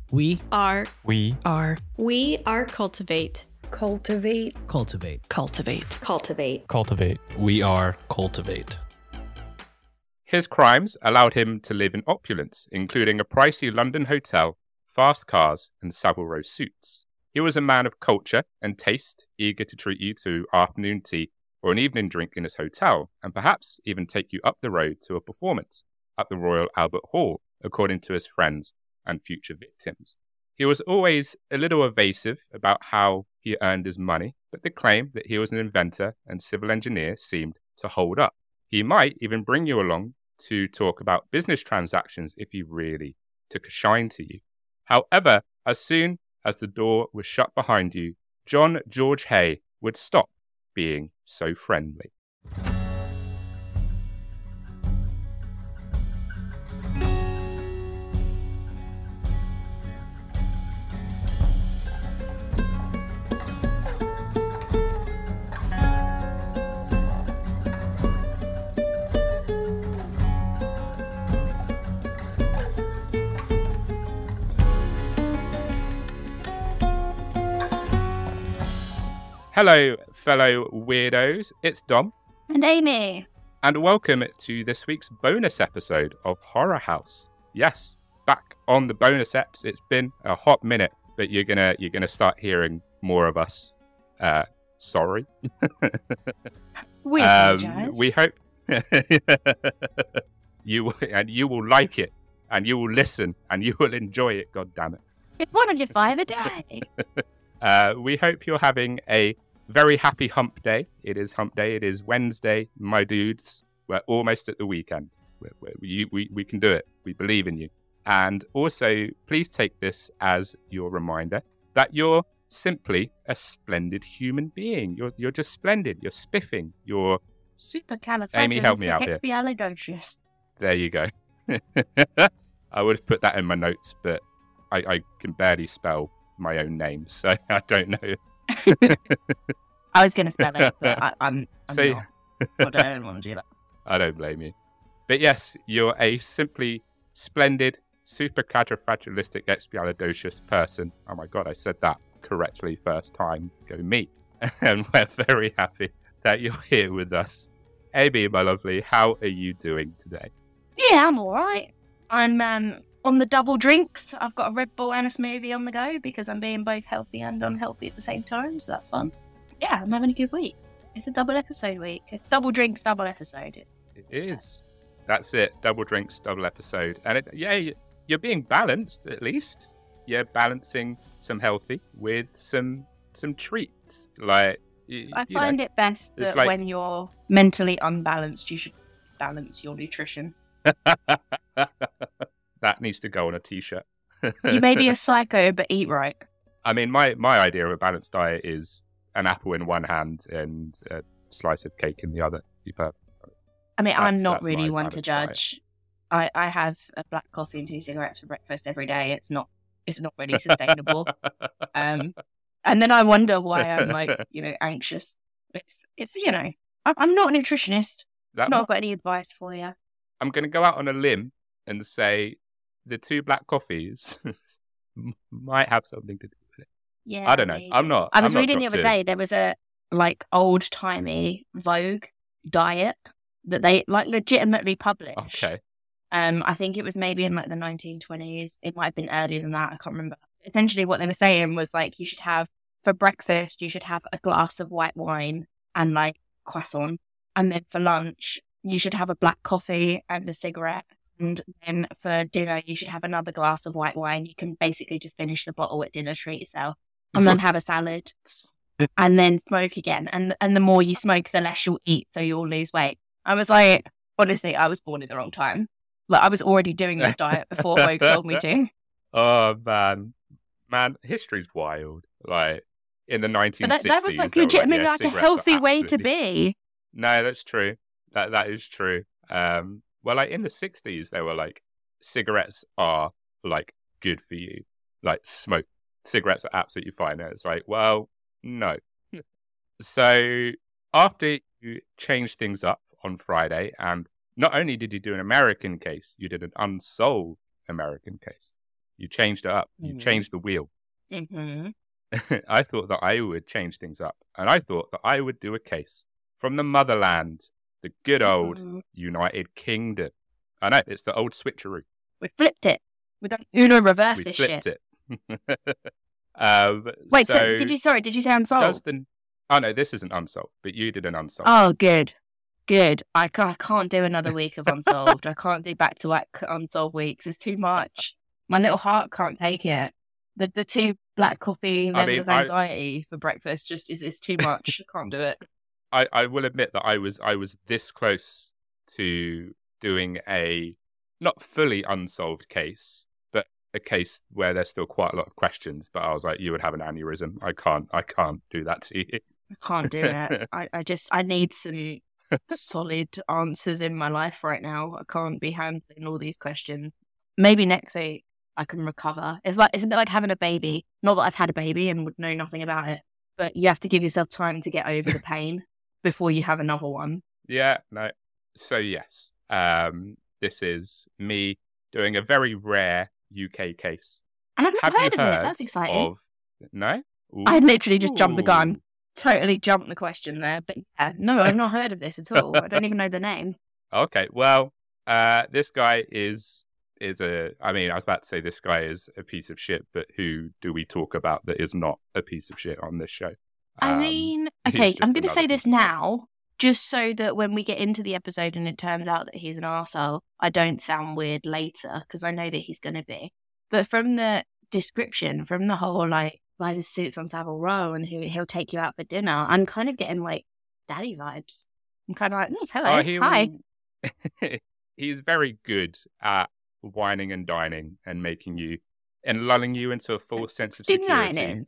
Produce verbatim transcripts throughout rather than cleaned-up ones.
We are. We are. We are Cultivate. Cultivate. Cultivate. Cultivate. Cultivate. cultivate. We are Cultivate. His crimes allowed him to live in opulence, including a pricey London hotel, fast cars, and Savile Row suits. He was a man of culture and taste, eager to treat you to afternoon tea or an evening drink in his hotel, and perhaps even take you up the road to a performance at the Royal Albert Hall, according to his friends and future victims. He was always a little evasive about how he earned his money, but the claim that he was an inventor and civil engineer seemed to hold up. He might even bring you along to talk about business transactions if he really took a shine to you. However, as soon as the door was shut behind you, John George Hay would stop being so friendly. Hello, fellow weirdos. It's Dom. And Amy. And welcome to this week's bonus episode of Horror House. Yes, back on the bonus eps. It's been a hot minute, but you're gonna you're gonna start hearing more of us. Uh, sorry. We um, apologize. we hope you will, and you will like it, and you will listen, and you will enjoy it. God damn it! It's one hundred five a day. Uh, we hope you're having a very happy hump day. It is hump day. It is Wednesday, my dudes. We're almost at the weekend. We're, we're, we, we, we can do it. We believe in you. And also, please take this as your reminder that you're simply a splendid human being. You're you're just splendid. You're spiffing. You're... Amy, help me out here. Supercalifragilisticexpialidocious. There you go. I would have put that in my notes, but I, I can barely spell my own name, so I don't know. I was going to spell it, but I, I'm, I'm So- not. I don't want to do that. I don't blame you. But yes, you're a simply splendid, supercalifragilisticexpialidocious person. Oh my god, I said that correctly first time. Go me. And we're very happy that you're here with us. Amy, my lovely, how are you doing today? Yeah, I'm all right. I'm um, on the double drinks. I've got a Red Bull and a smoothie on the go because I'm being both healthy and unhealthy at the same time, so that's fun. Yeah, I'm having a good week. It's a double episode week. It's double drinks, double episode. It's It is. That's it. Double drinks, double episode. And it, yeah, you- you're being balanced at least. You're balancing some healthy with some some treats. Like y- I you know. find it best it's that like- when you're mentally unbalanced, you should balance your nutrition. That needs to go on a t-shirt. You may be a psycho, but eat right. I mean, my, my idea of a balanced diet is an apple in one hand and a slice of cake in the other. You per- I mean, That's- I'm not that's really my one to balanced diet. judge. I, I have a black coffee and two cigarettes for breakfast every day. It's not it's not really sustainable. um, and then I wonder why I'm like, you know, anxious. It's it's you know, I'm, I'm not a nutritionist. That I've not got any advice for you. I'm going to go out on a limb and say the two black coffees might have something to do with it. Yeah, I don't know. maybe. I'm not. I was I'm not reading the dropped other in. day. There was a like old timey Vogue diet that they like legitimately published. Okay. Um, I think it was maybe in like the nineteen twenties. It might have been earlier than that. I can't remember. Essentially, what they were saying was like you should have for breakfast, you should have a glass of white wine and like croissant, and then for lunch, you should have a black coffee and a cigarette, and then for dinner, you should have another glass of white wine. You can basically just finish the bottle at dinner, treat yourself, and then have a salad, and then smoke again. And and the more you smoke, the less you'll eat, so you'll lose weight. I was like, honestly, I was born in the wrong time. Like, I was already doing this diet before Vogue told me to. Oh man, man, history's wild. Like in the nineteen But sixties, that, that was like they were legitimately yeah, like a cigarettes are healthy way to absolutely- be. No, that's true. That that is true. Um, well, like in the sixties, they were like cigarettes are like good for you. Like smoke cigarettes are absolutely fine. And it's like, well, no. So after you changed things up on Friday, and not only did you do an American case, you did an unsolved American case. You changed it up. You Mm. changed the wheel. Mm-hmm. I thought that I would change things up. And I thought that I would do a case from the motherland, the good old Mhm. United Kingdom. I know, it's the old switcheroo. We flipped it. We done Uno reverse We this flipped shit. it. um, Wait, so, so did you, sorry, did you say unsolved? does the... Oh, no, this isn't unsolved, but you did an unsolved. Oh, good. Good. I can't, I can't do another week of unsolved. I can't do back to back unsolved weeks. It's too much. My little heart can't take it. The the two black coffee level mean, of I- anxiety for breakfast just is, is too much. I can't do it. I, I will admit that I was I was this close to doing a not fully unsolved case, but a case where there's still quite a lot of questions. But I was like, you would have an aneurysm. I can't I can't do that to you. I can't do it. I, I just, I need some solid answers in my life right now. I can't be handling all these questions. Maybe next week I can recover. It's like, it's a bit like having a baby. Not that I've had a baby and would know nothing about it, but you have to give yourself time to get over the pain before you have another one. Yeah, no. So yes, um, this is me doing a very rare U K case. And I've not Have heard you of heard it. That's exciting. Of... No, Ooh. I literally just jumped the gun. Ooh. Totally jumped the question there. But yeah, no, I've not heard of this at all. I don't even know the name. Okay, well, uh, this guy is is a. I mean, I was about to say this guy is a piece of shit, but who do we talk about that is not a piece of shit on this show? I Um, mean, he's okay, just I'm going to another say this piece of shit. now, just so that when we get into the episode and it turns out that he's an arsehole, I don't sound weird later, because I know that he's going to be. But from the description, from the whole, like, buys his suits on Savile Row and he, he'll take you out for dinner, I'm kind of getting, like, daddy vibes. I'm kind of like, mm, hello, Oh, he hi. will- He's very good at whining and dining and making you and lulling you into a full sense of security. sixty-nine-ing.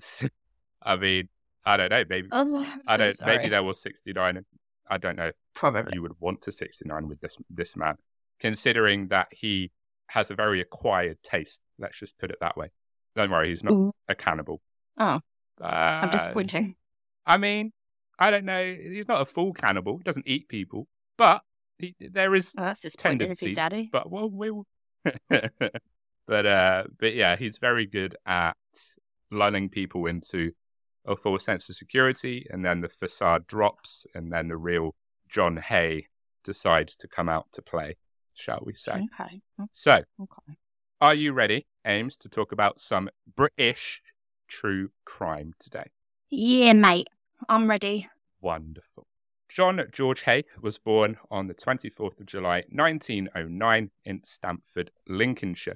I mean, I don't know. Maybe Oh, I'm I so don't. sorry. Maybe there was sixty-nine. I don't know. Probably. You would want to sixty-nine with this this man, considering that he has a very acquired taste. Let's just put it that way. Don't worry, he's not Ooh. a cannibal. Oh, Uh, I'm disappointing. I mean, I don't know. He's not a full cannibal. He doesn't eat people, but he, there is Oh, that's disappointing if he's tendencies. daddy. But well, we'll. but uh, but yeah, he's very good at lulling people into a full sense of security, and then the facade drops, and then the real John Hay decides to come out to play, shall we say? Okay. So, Okay. are you ready, Ames, to talk about some British true crime today? Yeah, mate. I'm ready. Wonderful. John George Hay was born on the twenty-fourth of July, nineteen oh nine, in Stamford, Lincolnshire.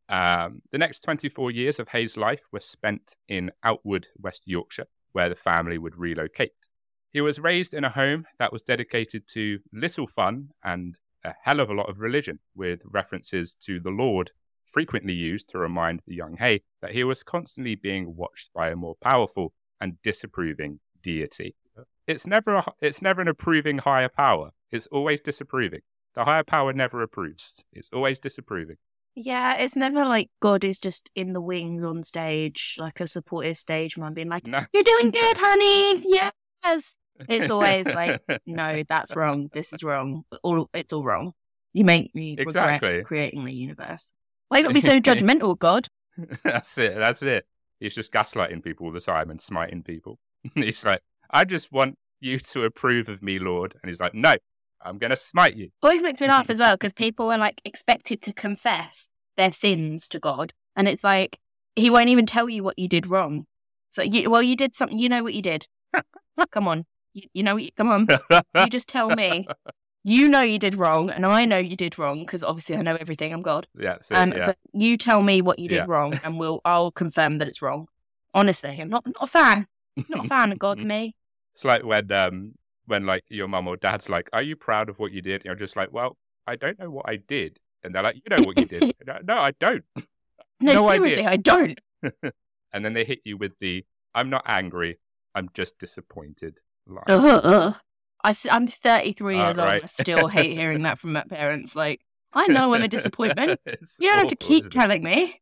Um, the next twenty-four years of Hay's life were spent in Outwood, West Yorkshire, where the family would relocate. He was raised in a home that was dedicated to little fun and a hell of a lot of religion, with references to the Lord frequently used to remind the young Hay that he was constantly being watched by a more powerful and disapproving deity. It's never a, it's never an approving higher power. It's always disapproving. The higher power never approves. It's always disapproving. Yeah, it's never like God is just in the wings on stage, like a supportive stage man being like, No. "You're doing good, honey. Yes." It's always like, "No, that's wrong. This is wrong. All it's all wrong. You make me Exactly. regret creating the universe. Why you got to be so judgmental, God?" That's it. That's it. He's just gaslighting people all the time and smiting people. He's like, I just want you to approve of me, Lord. And he's like, no, I'm going to smite you. Always makes me laugh as well because people are like expected to confess their sins to God, and it's like he won't even tell you what you did wrong. So, you, well, you did something. You know what you did. Come on, you, you know what you, come on. You just tell me. You know you did wrong, and I know you did wrong because obviously I know everything. I'm God. Yeah, that's it, Um, yeah. But you tell me what you did Yeah. wrong, and we'll I'll confirm that it's wrong. Honestly, I'm not not a fan. Not a fan of God. Me. It's like when, um, when like your mum or dad's like, are you proud of what you did? And you're just like, well, I don't know what I did. And they're like, you know what you did. And, no, I don't. No, No seriously, idea. I don't. And then they hit you with the, I'm not angry, I'm just disappointed line. Ugh, ugh. I, am thirty-three Ah, years old. right. I still hate hearing that from my parents. Like, I know I'm a disappointment. It's You don't have to awful, keep isn't it? telling me.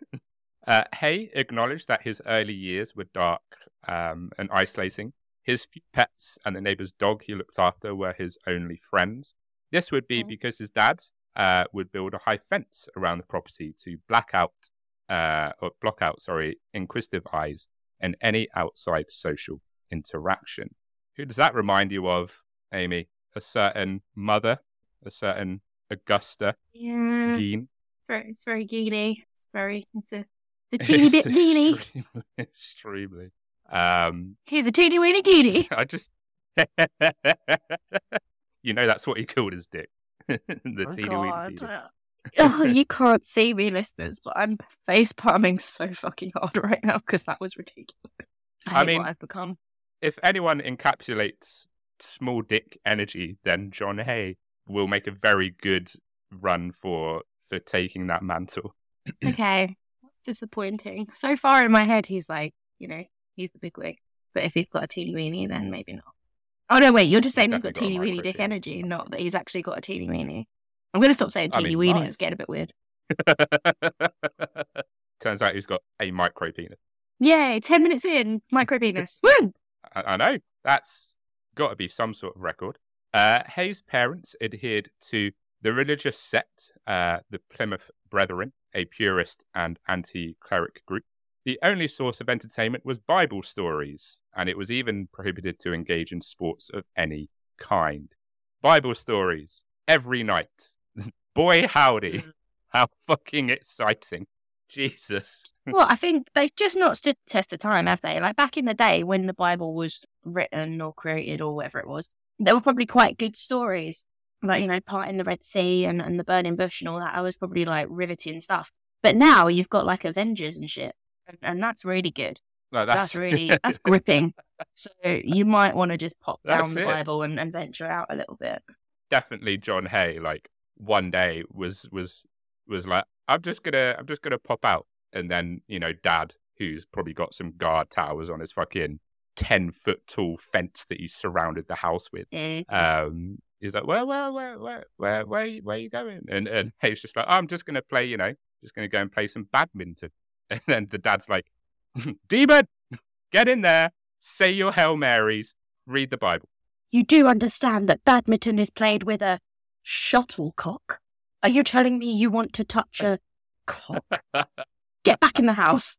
Uh, Hay acknowledged that his early years were dark um, and isolating. His few pets and the neighbour's dog he looked after were his only friends. This would be Mm. because his dad uh, would build a high fence around the property to black out uh, or block out, sorry, inquisitive eyes and any outside social interaction. Who does that remind you of, Amy? A certain mother, a certain Augusta Yeah. Gein. Very, it's very geeny. It's very, it's a, it's a teeny bit geeny. Extremely, extremely. Um, Here's a teeny weeny geeny. I just, you know, that's what he called his dick. the Oh, teeny God. weeny geeny. Oh, you can't see me, listeners, but I'm face palming so fucking hard right now because that was ridiculous. I, I hate mean- what I've become. If anyone encapsulates small dick energy, then John Hay will make a very good run for for taking that mantle. Okay, that's disappointing. So far in my head, he's like, you know, he's the big wig. But if he's got a teeny weeny, then maybe not. Oh no, wait, you're just saying he's got definitely teeny got a weeny micro dick penis. energy, not that he's actually got a teeny weeny. I'm going to stop saying I teeny mean, weeny. mine. It's getting a bit weird. Turns out he's got a micro penis. Yay, ten minutes in, micro penis. Woo! I, I know. That's got to be some sort of record. Uh, Hayes' parents adhered to the religious sect, uh, the Plymouth Brethren, a purist and anti-cleric group. The only source of entertainment was Bible stories, and it was even prohibited to engage in sports of any kind. Bible stories every night. Boy, howdy. How fucking exciting. Jesus. Well, I think they've just not stood the test of time, have they? Like back in the day when the Bible was written or created or whatever it was, there were probably quite good stories. Like, you know, parting the Red Sea and, and the burning bush and all that. I was probably like riveting stuff. But now you've got like Avengers and shit. And, and that's really good. No, That's, that's, really, that's gripping. So you might want to just pop That's down the it. Bible and, and venture out a little bit. definitely John Hay. Like one day was was was like, I'm just gonna I'm just gonna pop out, and then you know, Dad, who's probably got some guard towers on his fucking ten foot tall fence that he surrounded the house with. Yeah. Um, he's like, well, well, where, where, where, where, you- where are you going? And and Hayes just like, oh, I'm just gonna play, you know, just gonna go and play some badminton. And then the dad's like, Demon, get in there, say your Hail Marys, read the Bible. You do understand that badminton is played with a shuttlecock? Are you telling me you want to touch a cock? Get back in the house.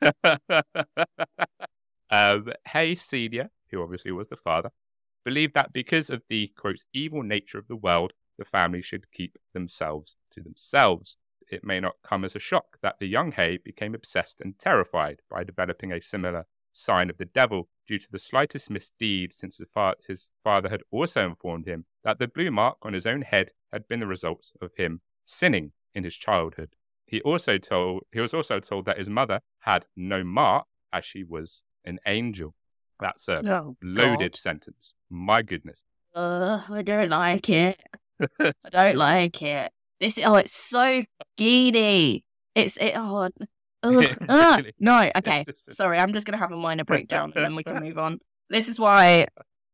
um, Hay Senior, who obviously was the father, believed that because of the, quote, evil nature of the world, the family should keep themselves to themselves. It may not come as a shock that the young Hay became obsessed and terrified by developing a similar sign of the devil due to the slightest misdeed, since his, fa- his father had also informed him that the blue mark on his own head had been the result of him sinning in his childhood. He also told he was also told that his mother had no mark, as she was an angel. That's a Oh, loaded sentence. My goodness. Uh, I don't like it. I don't like it. This oh, it's so geedy. It's it. Oh, ugh, ugh. No, okay. Sorry, I'm just gonna have a minor breakdown and then we can move on. This is why.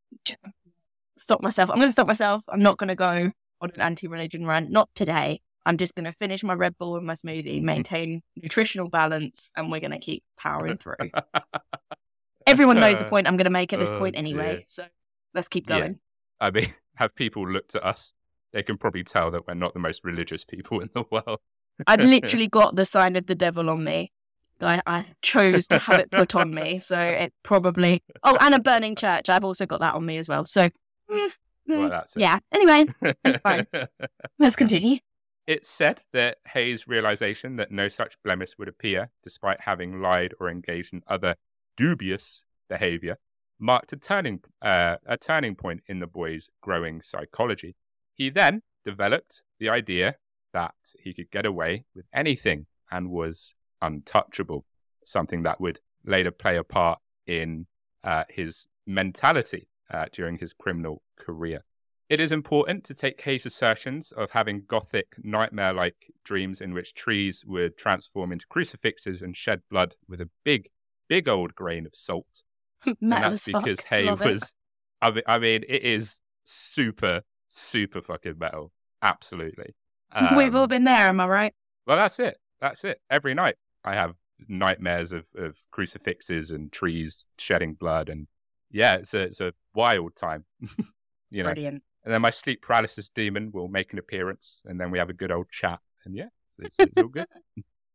Stop myself. I'm gonna stop myself. I'm not gonna go on an anti-religion rant. Not today. I'm just gonna finish my Red Bull and my smoothie, maintain nutritional balance, and we're gonna keep powering through. Everyone knows the point I'm gonna make at this Oh, point anyway. dear. So let's keep Yeah. going. I mean, have people looked at us? They can probably tell that we're not the most religious people in the world. I've literally got the sign of the devil on me. I, I chose to have it put on me, so it probably. Oh, and a burning church. I've also got that on me as well. So, mm, Well, mm, that's it. yeah. Anyway, it's fine. Let's continue. It's said that Hayes' realization that no such blemish would appear, despite having lied or engaged in other dubious behavior, marked a turning uh, a turning point in the boy's growing psychology. He then developed the idea that he could get away with anything and was untouchable, something that would later play a part in uh, his mentality uh, during his criminal career. It is important to take Hayes' assertions of having gothic, nightmare-like dreams in which trees would transform into crucifixes and shed blood with a big, big old grain of salt. And Metal that's as fuck. because Hay Love it. was, I mean, I mean, it is super, super fucking metal. Absolutely. We've all Um, been there, am I right? Well, that's it. That's it. Every night I have nightmares of, of crucifixes and trees shedding blood. And yeah, it's a, it's a wild time, you know. Brilliant. And then my sleep paralysis demon will make an appearance, and then we have a good old chat. And yeah, it's, it's all good.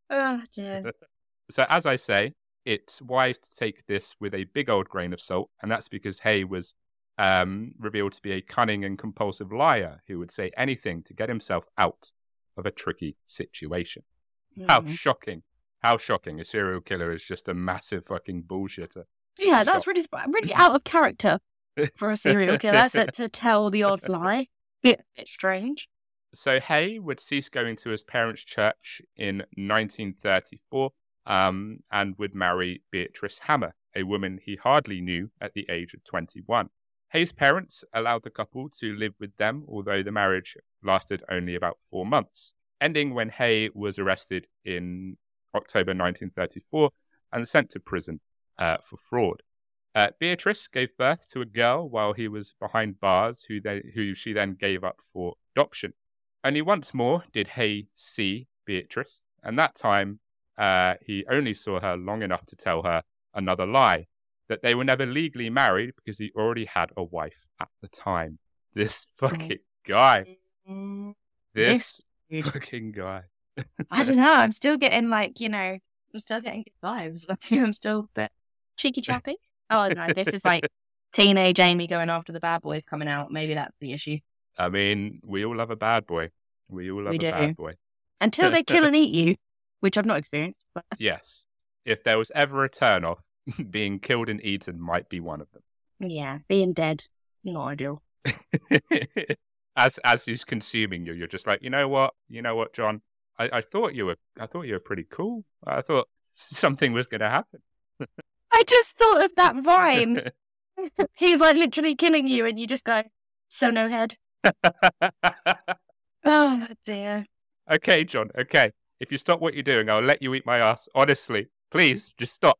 Oh, dear. So, as I say, it's wise to take this with a big old grain of salt, and that's because Hay was um, revealed to be a cunning and compulsive liar who would say anything to get himself out of a tricky situation. Mm. How shocking. How shocking. A serial killer is just a massive fucking bullshitter. Yeah, that's really, really out of character for a serial killer to, to tell the odd lie. Bit, bit strange. So Hay would cease going to his parents' church in nineteen thirty-four um, and would marry Beatrice Hammer, a woman he hardly knew at the age of twenty-one. Hay's parents allowed the couple to live with them, although the marriage lasted only about four months, ending when Hay was arrested in October nineteen thirty-four and sent to prison uh, for fraud. Uh, Beatrice gave birth to a girl while he was behind bars, who, they, who she then gave up for adoption. Only once more did Hay see Beatrice, and that time uh, he only saw her long enough to tell her another lie, that they were never legally married because he already had a wife at the time. This fucking guy. This, this fucking guy. I don't know. I'm still getting like, you know, I'm still getting good vibes. Like, I'm still a bit cheeky chappy. Oh, I don't know. This is like teenage Amy going after the bad boys coming out. Maybe that's the issue. I mean, we all love a bad boy. We all love we a do. bad boy. Until they kill and eat you, which I've not experienced. But... Yes. If there was ever a turn-off, being killed and eaten might be one of them. Yeah, being dead, not ideal. as as he's consuming you, you're just like, you know what? You know what, John? I, I thought you were I thought you were pretty cool. I thought something was going to happen. I just thought of that vine. He's like literally killing you, and you just go, so no head. Oh dear. Okay, John. Okay, if you stop what you're doing, I'll let you eat my ass. Honestly, please, just stop.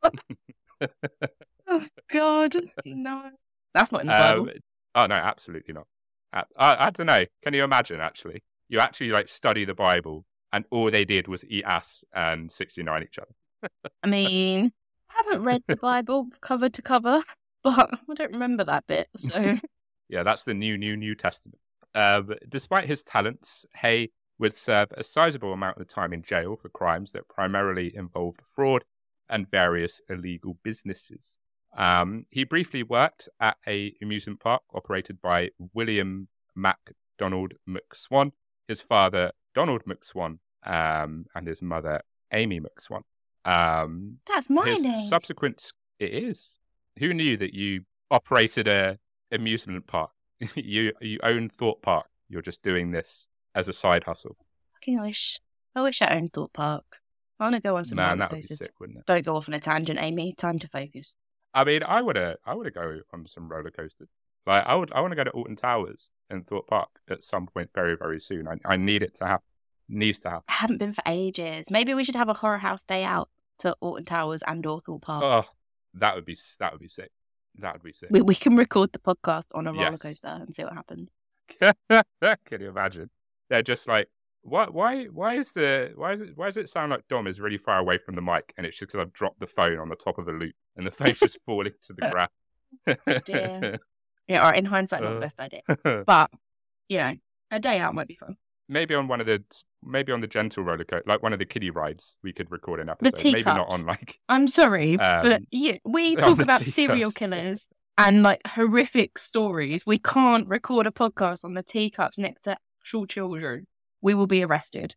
Oh God, no. That's not in the Bible. Um, oh no, absolutely not. I, I, I don't know. Can you imagine? Actually, you actually like study the Bible, and all they did was eat ass and sixty-nine each other. I mean, I haven't read the Bible cover to cover, but I don't remember that bit. So yeah, that's the new, new, New Testament. Uh, despite his talents, Hay would serve a sizable amount of time in jail for crimes that primarily involved fraud and various illegal businesses. Um, he briefly worked at a amusement park operated by William MacDonald McSwan, his father Donald McSwan, um, and his mother Amy McSwan. Um, That's my his name. Subsequent, it is. Who knew that you operated a amusement park? you you own Thorpe Park. You're just doing this as a side hustle. Fucking wish. I wish I owned Thorpe Park. I want to go on some Man, roller that would be coasters. sick, wouldn't it? Don't go off on a tangent, Amy. Time to focus. I mean, I would uh, I would go on some roller coasters. Like, I would I want to go to Alton Towers in Thorpe Park at some point very, very soon. I, I need it to happen. Needs to happen. I haven't been for ages. Maybe we should have a horror house day out to Alton Towers and or Thorpe Park. Oh, that would be that would be sick. That would be sick. We we can record the podcast on a roller Yes. coaster and see what happens. Can you imagine? They're just like, why, why, why is the, why is it, why does it sound like Dom is really far away from the mic, and it's just because I've dropped the phone on the top of a loop, and the phone's just falling to the ground. Dear. Yeah, all right. In hindsight, not the Uh. best idea, but you know, a day out might be fun. Maybe on one of the, maybe on the gentle roller coaster, like one of the kiddie rides, we could record an episode. Maybe not teacups. on like, I'm sorry, Um, but yeah, we on talk the about teacups. serial killers and like horrific stories. We can't record a podcast on the teacups next to actual children. We will be arrested.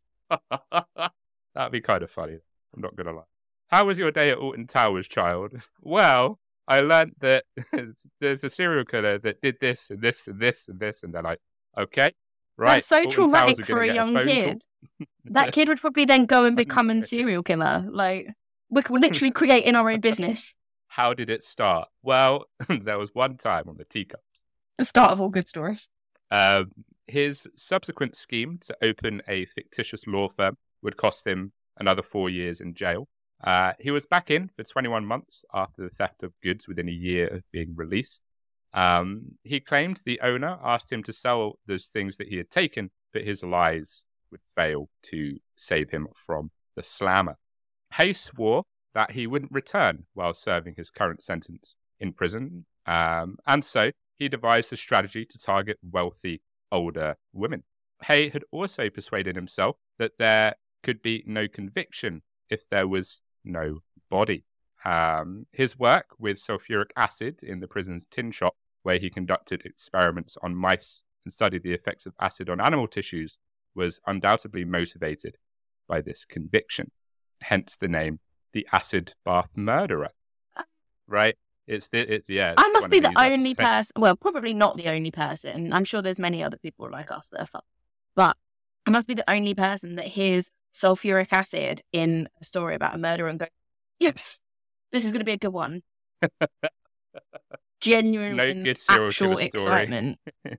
that'd be kind of funny. I'm not gonna lie. How was your day at Alton Towers, child? Well, I learned that there's a serial killer that did this and this and this and this, and they're like, okay, right. That's so Alton Towers traumatic are for gonna a get young phone call. kid. That kid would probably then go and become a serial killer. Like, we're literally creating our own business. How did it start? Well, there was one time on the teacups. The start of all good stories. Um, his subsequent scheme to open a fictitious law firm would cost him another four years in jail. Uh, he was back in for twenty-one months after the theft of goods within a year of being released. Um, he claimed the owner asked him to sell those things that he had taken, but his lies would fail to save him from the slammer. Hay swore that he wouldn't return while serving his current sentence in prison, um, and so he devised a strategy to target wealthy, older women. Hay had also persuaded himself that there could be no conviction if there was no body. Um, his work with sulfuric acid in the prison's tin shop, where he conducted experiments on mice and studied the effects of acid on animal tissues, was undoubtedly motivated by this conviction. Hence the name, the acid bath murderer. Right? It's the, it's yeah. It's I must be the only aspects. person. Well, probably not the only person. I'm sure there's many other people like us that are fucked. But I must be the only person that hears sulfuric acid in a story about a murder and goes, "Yes, this is going to be a good one." Genuine, no good serial actual killer story. excitement.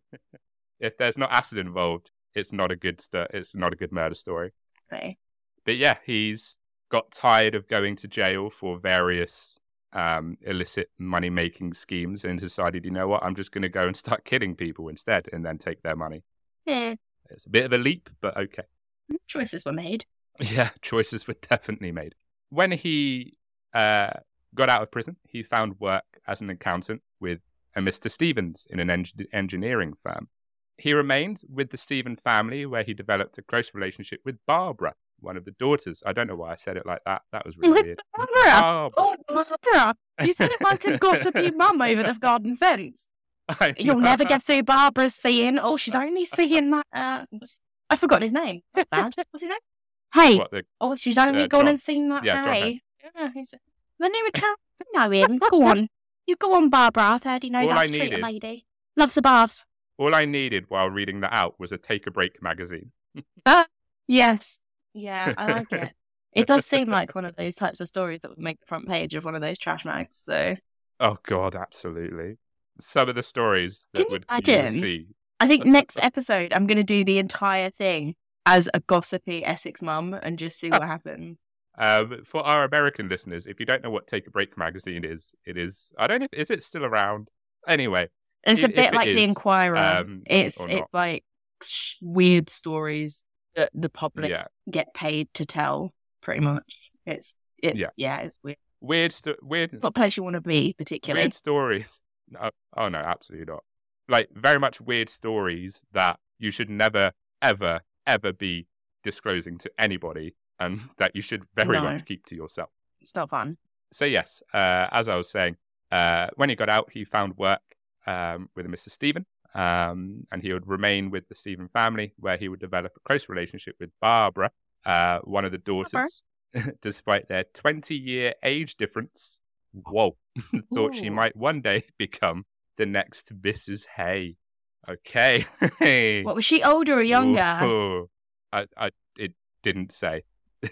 If there's not acid involved, it's not a good st- It's not a good murder story. Okay. But yeah, he's got tired of going to jail for various um, illicit money-making schemes and decided, you know what, I'm just going to go and start killing people instead and then take their money. Yeah. It's a bit of a leap, but okay. Choices were made. Yeah, choices were definitely made. When he uh, got out of prison, he found work as an accountant with a Mister Stevens in an en- engineering firm. He remained with the Stephen family, where he developed a close relationship with Barbara, one of the daughters. I don't know why I said it like that. That was really weird. Barbara! Barbara. Oh, Barbara! You said it like a gossipy mum over the garden fence. I You'll know. never get through Barbara's seeing. Oh, she's only seeing that. Uh, I forgot his name. That's bad. What's his name? Hey. What, the, Oh, she's only uh, gone John. and seen that Yeah, John guy. Yeah, he's the new account. I know him. Go on. You go on, Barbara. I've heard he knows All how I to need treat a is- lady. Loves the bath. all I needed while reading that out was a Take a Break magazine. Uh, yes. Yeah, I like it. It does seem like one of those types of stories that would make the front page of one of those trash mags. So Oh, God, absolutely. Some of the stories that Can you would you would imagine? see. I think next episode I'm going to do the entire thing as a gossipy Essex mum and just see what happens. Um, for our American listeners, if you don't know what Take a Break magazine is, it is, I don't know, is it still around? Anyway, It's a If bit it like The is, Inquirer. um, it's or it's not. like sh- weird stories that the public yeah. get paid to tell. Pretty much, it's it's Yeah. yeah, it's weird. Weird, sto- weird, It's not a place you want to be, particularly. weird stories. No, oh, no, absolutely not. Like, very much weird stories that you should never, ever, ever be disclosing to anybody and that you should very No. much keep to yourself. It's not fun. So yes, uh, as I was saying, uh, when he got out, he found work um, with a Mister Stephen, um, and he would remain with the Stephen family, where he would develop a close relationship with Barbara, uh, one of the daughters, despite their twenty-year age difference. Whoa, thought she Ooh. might one day become the next Missus Hay. Okay. What was she, older or younger? Ooh. I, I, it didn't say.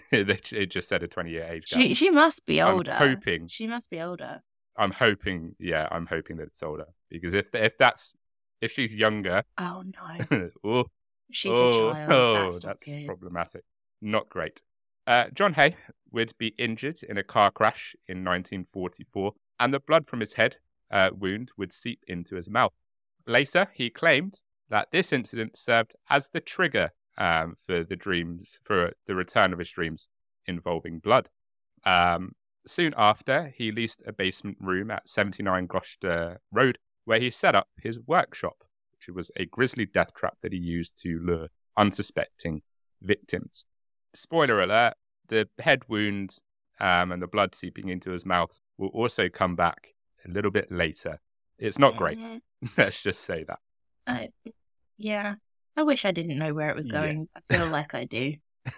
It just said a twenty-year age gap. She she must be I'm older. hoping. She must be older. I'm hoping, yeah, I'm hoping that it's older, because if if that's if she's younger, Oh no, oh, she's oh, a child. oh, that's not that's good. problematic. Not great. Uh, John Hay would be injured in a car crash in nineteen forty-four, and the blood from his head uh, wound would seep into his mouth. Later, he claimed that this incident served as the trigger um, for the dreams, for the return of his dreams involving blood. Um, soon after, he leased a basement room at seventy-nine Gloucester Road, where he set up his workshop, which was a grisly death trap that he used to lure unsuspecting victims. Spoiler alert, the head wound um, and the blood seeping into his mouth will also come back a little bit later. It's not great. Mhm. Let's just say that. I, yeah, I wish I didn't know where it was Yeah. going. I feel like I do.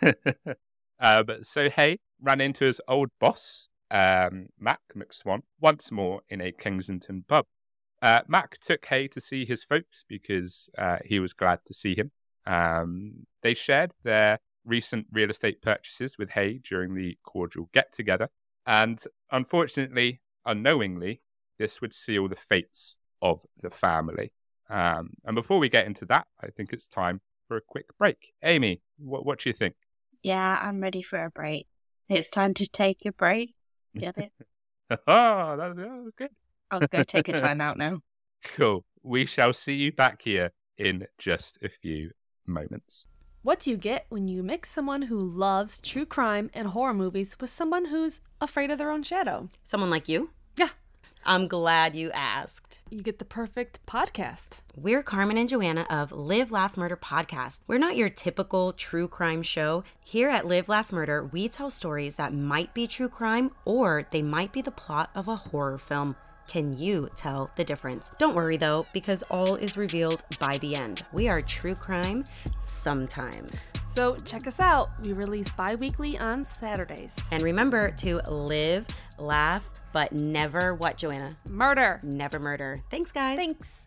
uh, but so Hay ran into his old boss, um, Mac McSwan, once more in a Kensington pub. Uh, Mac took Hay to see his folks because uh, he was glad to see him. Um, they shared their recent real estate purchases with Hay during the cordial get-together, and unfortunately, unknowingly, this would seal the fates of the family. Um, and before we get into that, I think it's time for a quick break. Amy, what, what do you think? Yeah, I'm ready for a break. It's time to take a break. Get it? Oh, that, that was good. I'll go take a time out now. Cool. We shall see you back here in just a few moments. What do you get when you mix someone who loves true crime and horror movies with someone who's afraid of their own shadow? Someone like you? Yeah. I'm glad you asked. You get the perfect podcast. We're Carmen and Joanna of Live, Laugh, Murder podcast. We're not your typical true crime show. Here at Live, Laugh, Murder, we tell stories that might be true crime or they might be the plot of a horror film. Can you tell the difference? Don't worry though, because all is revealed by the end. We are true crime sometimes. So check us out. We release bi-weekly on Saturdays. And remember to live, laugh, but never what, Joanna? Murder. Never murder. Thanks, guys. Thanks.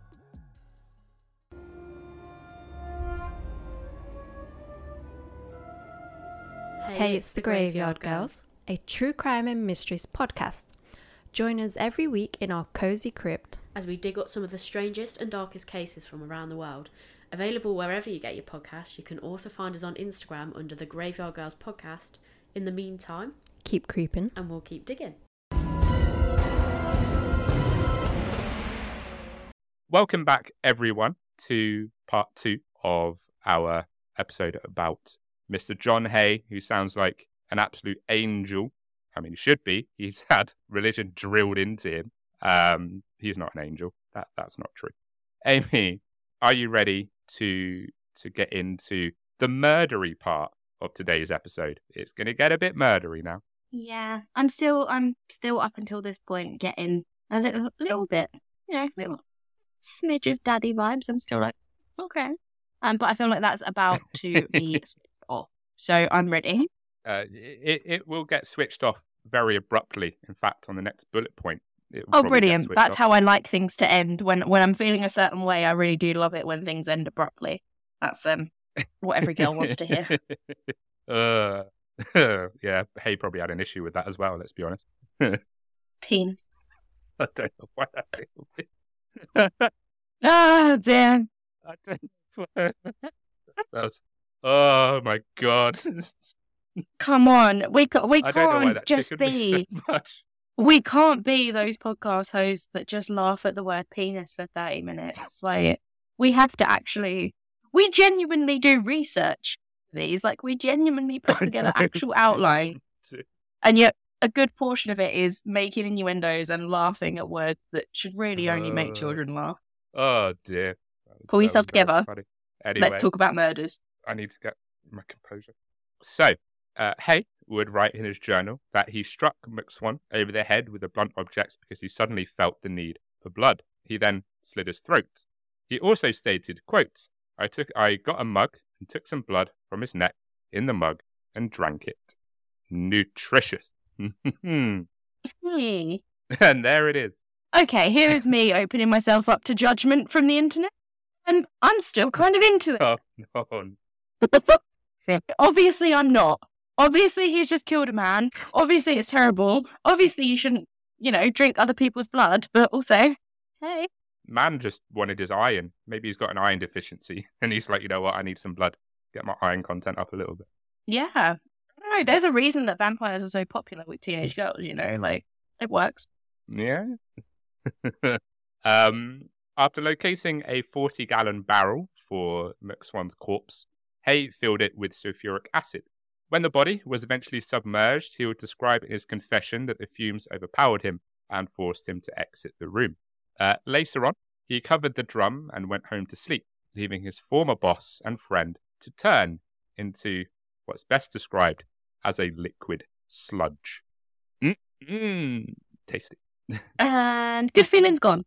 Hey, it's the Graveyard Girls, a true crime and mysteries podcast. Join us every week in our cozy crypt as we dig up some of the strangest and darkest cases from around the world. Available wherever you get your podcasts. You can also find us on Instagram under the Graveyard Girls podcast. In the meantime, keep creeping and we'll keep digging. Welcome back, everyone, to part two of our episode about Mister John Hay, who sounds like an absolute angel. I mean, he should be. He's had religion drilled into him. Um, he's not an angel. That that's not true. Amy, are you ready to to get into the murdery part of today's episode? It's going to get a bit murdery now. Yeah, I'm still, I'm still up until this point getting a little, little bit, you know, little smidge of daddy vibes. I'm still like, okay, um, but I feel like that's about to be switched off. So I'm ready. Uh, it it will get switched off very abruptly. In fact, on the next bullet point. Oh, brilliant! That's off. How I like things to end. When when I'm feeling a certain way, I really do love it when things end abruptly. That's um what every girl wants to hear. uh, yeah, Hay probably had an issue with that as well. Let's be honest. Penis. I don't know why that did. Ah, damn. I don't know. That was, oh my god. Come on, we ca- we I don't know why can't that just tickled me be. so much. We can't be those podcast hosts that just laugh at the word penis for thirty minutes. Like, we have to actually, we genuinely do research for these. Like, we genuinely put together actual outline. And yet, a good portion of it is making innuendos and laughing at words that should really only make Uh, children laugh. Oh dear. Pull That yourself was very together. funny. Anyway, Let's talk about murders. I need to get my composure. So, uh, Hay would write in his journal that he struck McSwan over the head with a blunt object because he suddenly felt the need for blood. He then slit his throat. He also stated, quote, I took, I got a mug and took some blood from his neck in the mug and drank it. Nutritious. Hmm. And there it is. Okay, here is me opening myself up to judgment from the internet. And I'm still kind of into it. Oh, no. Obviously, I'm not. Obviously, he's just killed a man. Obviously, it's terrible. Obviously, you shouldn't, you know, drink other people's blood. But also, hey. Man just wanted his iron. Maybe he's got an iron deficiency. And he's like, you know what, I need some blood. Get my iron content up a little bit. Yeah. I don't know. There's a reason that vampires are so popular with teenage girls, you know? Like, it works. Yeah. um, after locating a forty-gallon barrel for McSwan's corpse, Hay filled it with sulfuric acid. When the body was eventually submerged, he would describe in his confession that the fumes overpowered him and forced him to exit the room. Uh, later on, he covered the drum and went home to sleep, leaving his former boss and friend to turn into what's best described as a liquid sludge. Mm-mm. Tasty. And good feelings gone.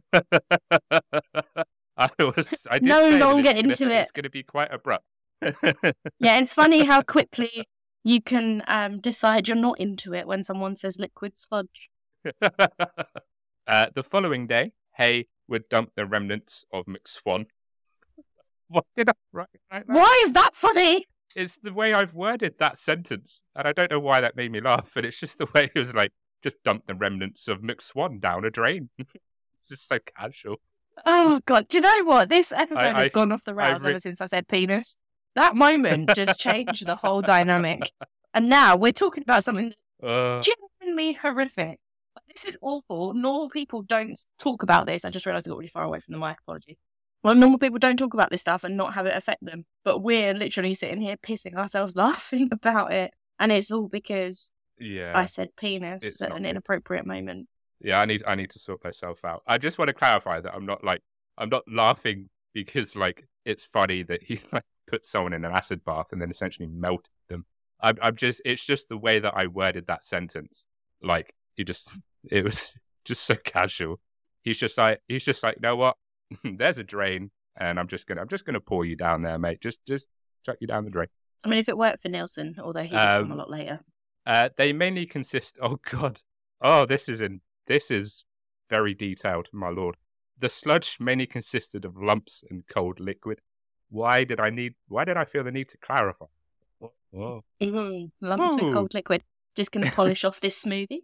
I was. I did No say that longer it's gonna, into it. It's going to be quite abrupt. Yeah, it's funny how quickly you can um, decide you're not into it when someone says liquid sludge. uh, the following day, Hay would dump the remnants of McSwan. What did I write like that? Why is that funny? It's the way I've worded that sentence, and I don't know why that made me laugh, but it's just the way it was like, just dump the remnants of McSwan down a drain. It's just so casual. Oh, God. Do you know what? This episode I- has I- gone off the rails I re- ever since I said penis. That moment just changed the whole dynamic. And now we're talking about something Uh, genuinely horrific. Like, this is awful. Normal people don't talk about this. I just realised I got really far away from the mic. Apology. Well, normal people don't talk about this stuff and not have it affect them. But we're literally sitting here pissing ourselves laughing about it. And it's all because yeah. I said penis It's at not an good. inappropriate moment. Yeah, I need I need to sort myself out. I just want to clarify that I'm not like I'm not laughing because like it's funny that he like put someone in an acid bath and then essentially melted them. I'm I'm just it's just the way that I worded that sentence. Like he just it was just so casual. He's just like he's just like, you know what? There's a drain, and I'm just gonna I'm just gonna pour you down there, mate. Just just chuck you down the drain. I mean, if it worked for Nielsen, although he did Um, come a lot later. Uh, they mainly consist. Oh God. Oh, this is in. This is very detailed, my lord. The sludge mainly consisted of lumps and cold liquid. Why did I need? Why did I feel the need to clarify? Whoa. Mm, lumps Ooh. of cold liquid. Just going to polish off this smoothie.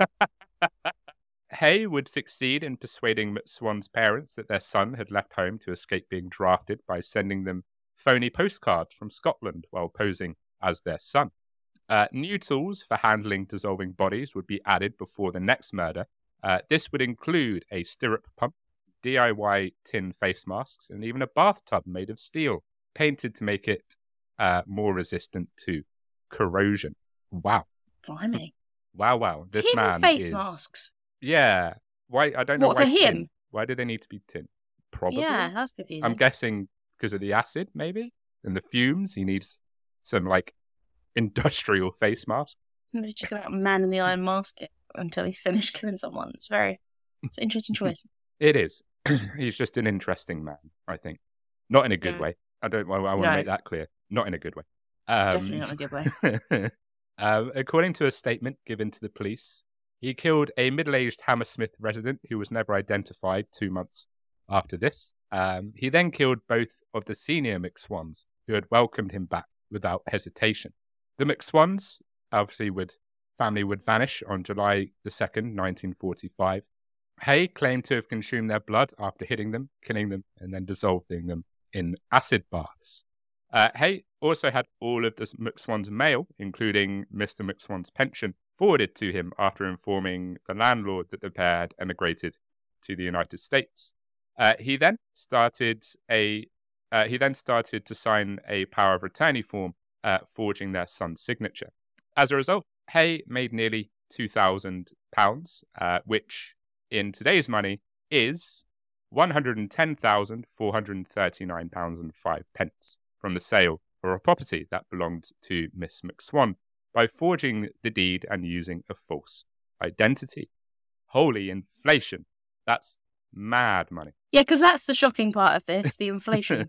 Hay would succeed in persuading McSwan's parents that their son had left home to escape being drafted by sending them phony postcards from Scotland while posing as their son. Uh, new tools for handling dissolving bodies would be added before the next murder. Uh, this would include a stirrup pump, D I Y tin face masks, and even a bathtub made of steel, painted to make it uh, more resistant to corrosion. Wow. Blimey. Wow, wow. This Tin man face is... masks. Yeah. Why? I don't know What, why for tin. him? Why do they need to be tin? Probably. Yeah, that's confusing. I'm guessing because of the acid, maybe? And the fumes. He needs some, like, industrial face mask. They're just going to man in the iron mask it until he finished killing someone. It's very... It's an interesting choice. It is. He's just an interesting man, I think. Not in a good Mm. way. I don't. I, I want No. to make that clear. Not in a good way. Um, Definitely not in a good way. um, according to a statement given to the police, he killed a middle-aged Hammersmith resident who was never identified two months after this. Um, he then killed both of the senior McSwans who had welcomed him back without hesitation. The McSwans, obviously, would family would vanish on July the second, nineteen forty-five. Hay claimed to have consumed their blood after hitting them, killing them, and then dissolving them in acid baths. Uh, Hay also had all of the McSwan's mail, including Mister McSwan's pension, forwarded to him after informing the landlord that the pair had emigrated to the United States. Uh, he then started a uh, he then started to sign a power of attorney form, uh, forging their son's signature. As a result, Hay made nearly two thousand pounds, uh, which in today's money is one hundred ten thousand four hundred thirty-nine pounds and five pence from the sale of a property that belonged to Miss McSwan by forging the deed and using a false identity. Holy inflation. That's mad money. Yeah, because that's the shocking part of this, the inflation.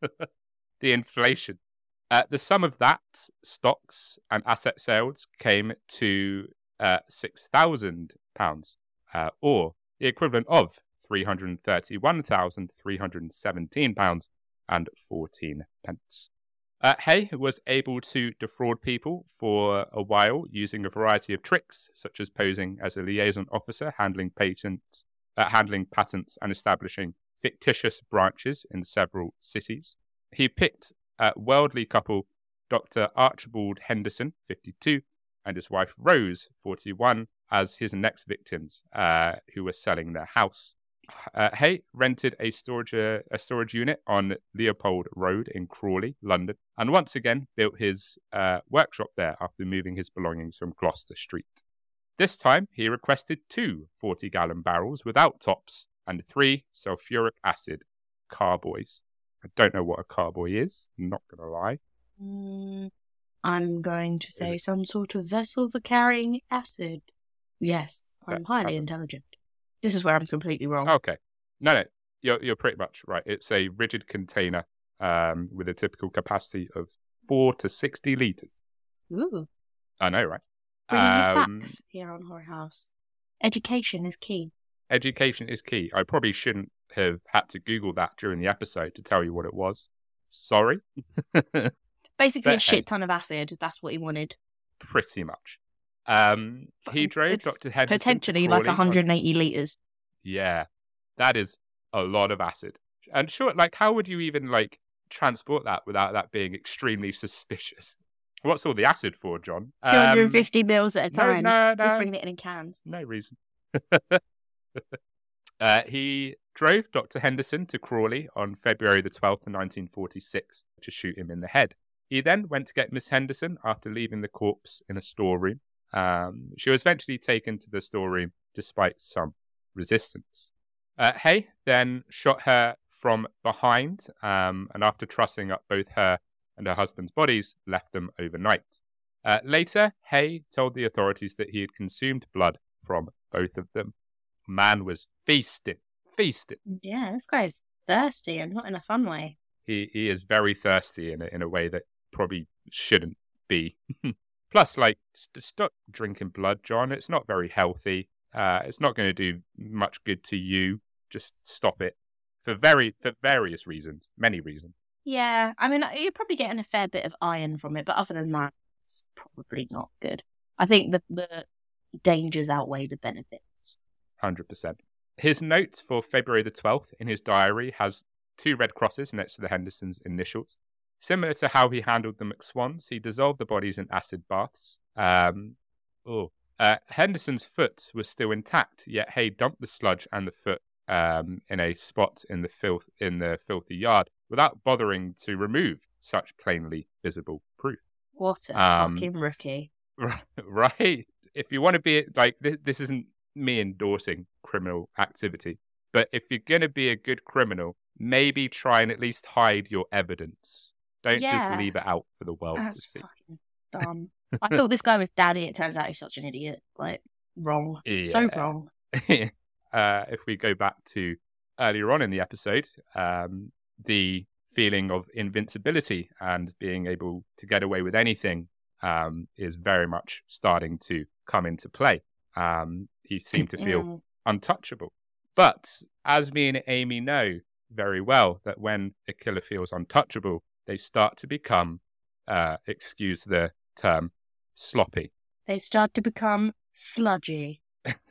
The inflation. Uh, the sum of that, stocks and asset sales, came to uh, six thousand pounds, uh, or the equivalent of three hundred thirty-one thousand three hundred seventeen pounds and fourteen pence. Uh, Hay was able to defraud people for a while using a variety of tricks, such as posing as a liaison officer, handling patents, uh, handling patents, and establishing fictitious branches in several cities. He picked a worldly couple, Doctor Archibald Henderson, fifty-two, and his wife Rose, forty-one, as his next victims, uh, who were selling their house. Uh, Hay rented a storage uh, a storage unit on Leopold Road in Crawley, London, and once again built his uh, workshop there after moving his belongings from Gloucester Street. This time, he requested two forty-gallon barrels without tops and three sulfuric acid carboys. I don't know what a carboy is, I'm not going to lie. Mm, I'm going to say some sort of vessel for carrying acid. Yes, I'm That's highly happened. intelligent. This is where I'm completely wrong. Okay. No, no, you're, you're pretty much right. It's a rigid container um, with a typical capacity of four to sixty litres. Ooh. I know, right? Bringing the Um, facts here on Horror House. Education is key. Education is key. I probably shouldn't have had to Google that during the episode to tell you what it was. Sorry. Basically, a But, shit hey. ton of acid. That's what he wanted. Pretty much. Um, he drove It's Doctor Henderson to potentially like Crawley on- one hundred eighty litres. Yeah, that is a lot of acid. And sure, like, how would you even, like, transport that without that being extremely suspicious? What's all the acid for, John? two hundred fifty mils at a no, time. no, We're no. bringing it in in cans. No reason. uh, he drove Doctor Henderson to Crawley on February the twelfth, nineteen forty-six, to shoot him in the head. He then went to get Miss Henderson after leaving the corpse in a storeroom Um, she was eventually taken to the storeroom despite some resistance. Uh, Hay then shot her from behind, um, and after trussing up both her and her husband's bodies, left them overnight. Uh, later, Hay told the authorities that he had consumed blood from both of them. Man was feasting, feasting. Yeah, this guy's thirsty and not in a fun way. He he is very thirsty in a, in a way that probably shouldn't be. Plus, like, st- stop drinking blood, John. It's not very healthy. Uh, it's not going to do much good to you. Just stop it for very for various reasons, many reasons. Yeah, I mean, you're probably getting a fair bit of iron from it, but other than that, it's probably not good. I think the the dangers outweigh the benefits. one hundred percent. His note for February the twelfth in his diary has two red crosses next to the Hendersons' initials. Similar to how he handled the McSwans, he dissolved the bodies in acid baths. Um, oh, uh, Henderson's foot was still intact, yet Hay dumped the sludge and the foot um, in a spot in the filth in the filthy yard without bothering to remove such plainly visible proof. What a Um, fucking rookie! Right? If you want to be like this, this isn't me endorsing criminal activity, but if you're going to be a good criminal, maybe try and at least hide your evidence. Don't Yeah. just leave it out for the world That's to see. fucking dumb. I thought this guy was daddy. It turns out he's such an idiot. Like, wrong. So Yeah. wrong. uh, if we go back to earlier on in the episode, um, the feeling of invincibility and being able to get away with anything um, is very much starting to come into play. Um, he seemed to feel Mm. untouchable. But as me and Amy know very well, that when a killer feels untouchable, they start to become, uh, excuse the term, sloppy. They start to become sludgy.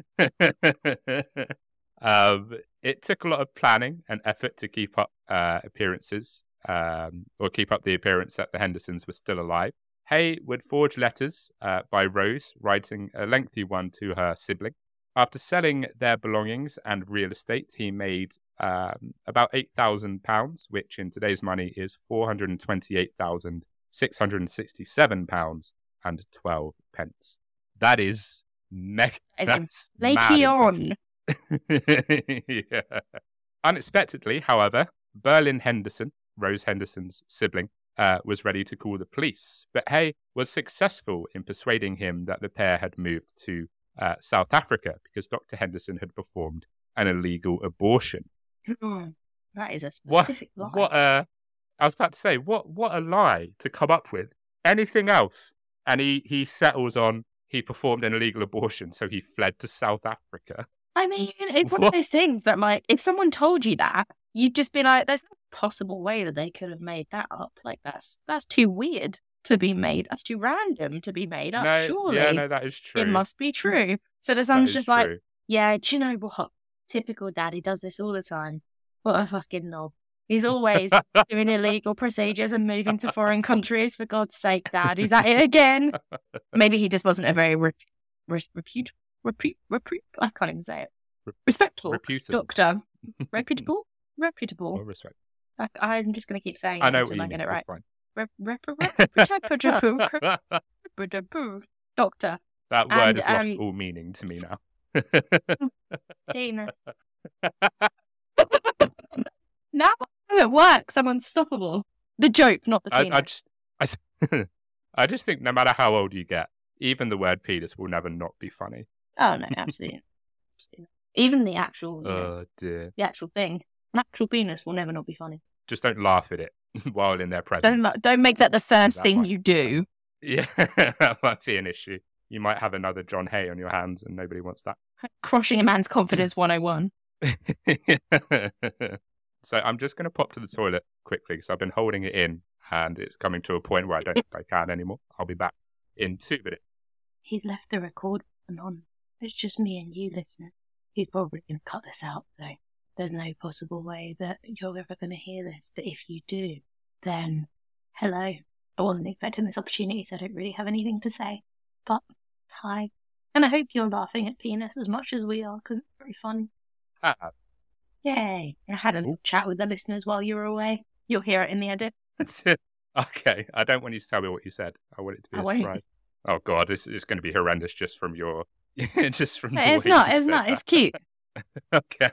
um, it took a lot of planning and effort to keep up uh, appearances, um, or keep up the appearance that the Hendersons were still alive. Hay would forge letters uh, by Rose, writing a lengthy one to her sibling. After selling their belongings and real estate, he made um, about eight thousand pounds, which in today's money is four hundred twenty-eight thousand six hundred sixty-seven pounds and twelve pence. That is mega. As in, That's Lakey mad on. yeah. Unexpectedly, however, Berlin Henderson, Rose Henderson's sibling, uh, was ready to call the police. But Hay was successful in persuading him that the pair had moved to uh, South Africa because Doctor Henderson had performed an illegal abortion. That is a What? specific lie. What a... I was about to say, what what a lie to come up with. Anything else? And he, he settles on he performed an illegal abortion, so he fled to South Africa. I mean, it's one What? of those things that, like, if someone told you that, you'd just be like, there's no possible way that they could have made that up. Like, that's that's too weird to be made. That's too random to be made up. no, Surely yeah, no, that is true. it must be true. So the That son's is just like, true. yeah, do you know what? Typical daddy does this all the time. What a fucking knob. He's always doing illegal procedures and moving to foreign countries. For God's sake, Dad, he's at it again. Maybe he just wasn't a very re- re- repute, repute, repute. I can't even say it. Re- Respectable reputable. doctor. Reputable, reputable. Well, respect. I, I'm just going to keep saying I it know what until you I mean. get it right. It's fine. Rep, rep, rep, reputable, reputable doctor. That word And, has lost um, all meaning to me now. Penis. Now it works. I'm unstoppable. The joke, not the I, penis. I just, I, I just think no matter how old you get, even the word penis will never not be funny. Oh no, absolutely. Absolutely. Even the actual, you know, Oh dear. the actual thing, an actual penis will never not be funny. Just don't laugh at it while in their presence. Don't ma- don't make that the first That thing might- you do. Yeah, that might be an issue. You might have another John Hay on your hands, and nobody wants that. Crushing a man's confidence one oh one. So I'm just going to pop to the toilet quickly because I've been holding it in, and it's coming to a point where I don't think I can anymore. I'll be back in two minutes. He's left the record on. It's just me and you listening. He's probably going to cut this out, though. There's no possible way that you're ever going to hear this. But if you do, then hello. I wasn't expecting this opportunity, so I don't really have anything to say. But hi. And I hope you're laughing at penis as much as we are, because it's very funny. Ah, Yay. I had a little chat with the listeners while you were away. You'll hear it in the edit. that's it. Okay, I don't want you to tell me what you said. I want it to be I a won't. surprise. Oh God, this is going to be horrendous just from your, just from. The It's way not. you It's said not. that. It's cute. Okay.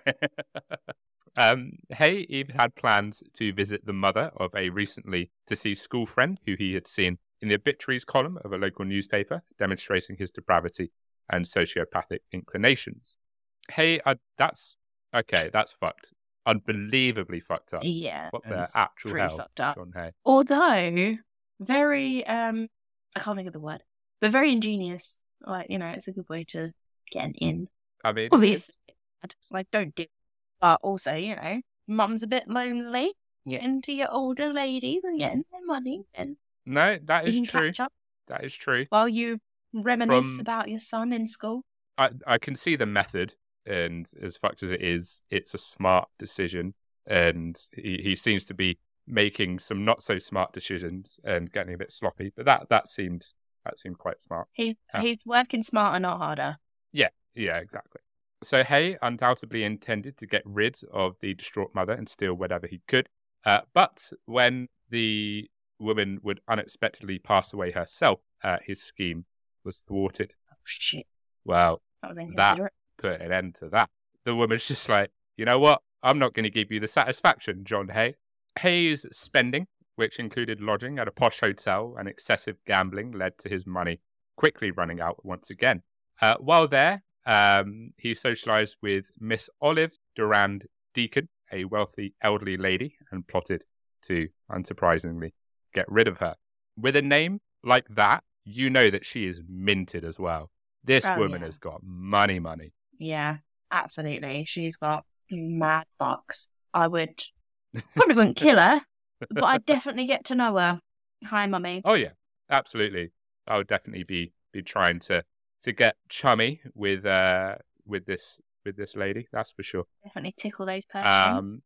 um, Hay even had plans to visit the mother of a recently deceased school friend who he had seen in the obituaries column of a local newspaper, demonstrating his depravity and sociopathic inclinations. Hay, uh, that's okay. That's fucked. Unbelievably fucked up. Yeah. What the it's actual pretty hell, fucked up. John Hay? Although, very, um, I can't think of the word, but very ingenious. Like, you know, it's a good way to get an in. I mean, Obviously, like, don't do it. But also, you know, mum's a bit lonely. You're into your older ladies and getting their money, and no, that you is can true. catch up That is true. while you reminisce From- about your son in school. I, I can see the method, and as fucked as it is, it's a smart decision. And he, he seems to be making some not so smart decisions and getting a bit sloppy. But that that seemed that seemed quite smart. He's Yeah. he's working smarter, not harder. Yeah, yeah, exactly. So Hay undoubtedly intended to get rid of the distraught mother and steal whatever he could. Uh, but when the woman would unexpectedly pass away herself, uh, his scheme was thwarted. Oh shit, Well, that was that inconsiderate. put an end to that. The woman's just like, you know what? I'm not going to give you the satisfaction, John Hay. Hay's spending, which included lodging at a posh hotel and excessive gambling, led to his money quickly running out once again. Uh, while there, um, he socialized with Miss Olive Durand Deacon, a wealthy elderly lady, and plotted to, unsurprisingly, get rid of her. With a name like that, you know that she is minted as well. This Oh, woman yeah. has got money, money. Yeah, absolutely. She's got mad bucks. I would probably wouldn't kill her, but I'd definitely get to know her. Hi, mummy. Oh yeah, absolutely. I would definitely be be trying to to get chummy with uh with this with this lady. That's for sure. Definitely tickle those purses. Um,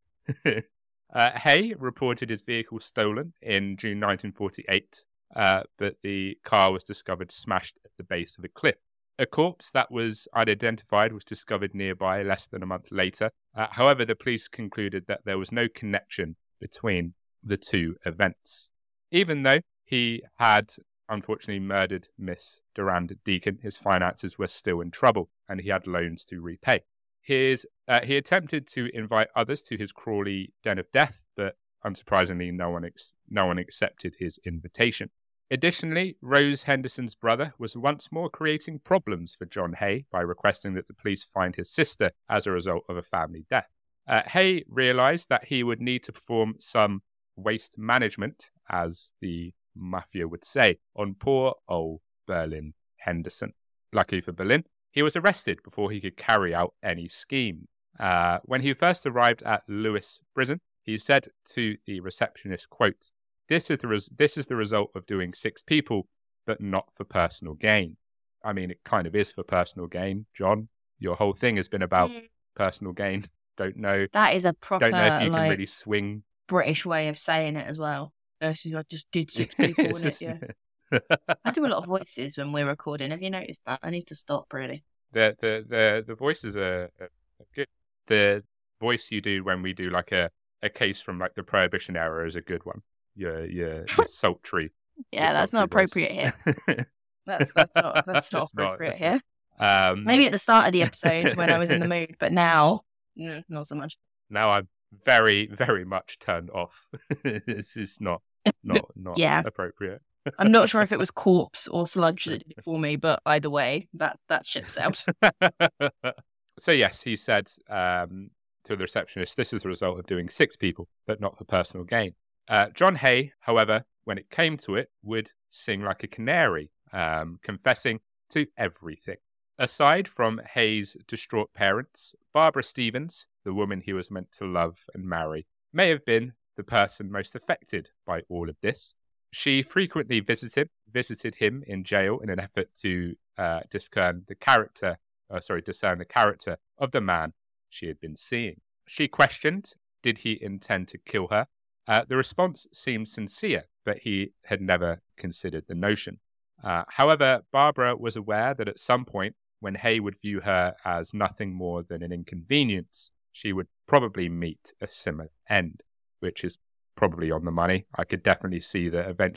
uh, Hay reported his vehicle stolen in June nineteen forty-eight, uh, but the car was discovered smashed at the base of a cliff. A corpse that was unidentified was discovered nearby less than a month later. Uh, however, the police concluded that there was no connection between the two events. Even though he had unfortunately murdered Miss Durand Deacon, his finances were still in trouble and he had loans to repay. His, uh, he attempted to invite others to his Crawley den of death, but unsurprisingly, no one, ex- no one accepted his invitation. Additionally, Rose Henderson's brother was once more creating problems for John Hay by requesting that the police find his sister as a result of a family death. Uh, Hay realized that he would need to perform some waste management, as the mafia would say, on poor old Berlin Henderson. Luckily for Berlin, he was arrested before he could carry out any scheme. Uh, when he first arrived at Lewis Prison, he said to the receptionist, quote, This is the res- this is the result of doing six people, but not for personal gain. I mean, it kind of is for personal gain, John. Your whole thing has been about Mm. personal gain. Don't know. That is a proper Don't know if you like can really swing. British way of saying it as well. Versus I just did six people in it. Yeah, I do a lot of voices when we're recording. Have you noticed that? I need to stop really. the the the the voices are, are good. The voice you do when we do like a, a case from like the Prohibition era is a good one. Your your, your sultry. Yeah, your that's not sultry voice. appropriate here. That's that's not that's not It's not. appropriate here. Um, Maybe at the start of the episode when I was in the mood, but now, mm, not so much. now I'm very very much turned off. This is not not not Yeah. appropriate. I'm not sure if it was corpse or sludge that did it for me, but either way, that that ship's out. So yes, he said um, to the receptionist, "This is the result of doing six people, but not for personal gain." Uh, John Hay, however, when it came to it, would sing like a canary, um, confessing to everything. Aside from Hay's distraught parents, Barbara Stevens, the woman he was meant to love and marry, may have been the person most affected by all of this. She frequently visited visited him in jail in an effort to uh, discern the character, uh, sorry, discern the character of the man she had been seeing. She questioned, did he intend to kill her? Uh, the response seemed sincere, but he had never considered the notion. Uh, however, Barbara was aware that at some point, when Hay would view her as nothing more than an inconvenience, she would probably meet a similar end, which is probably on the money. I could definitely see that eventually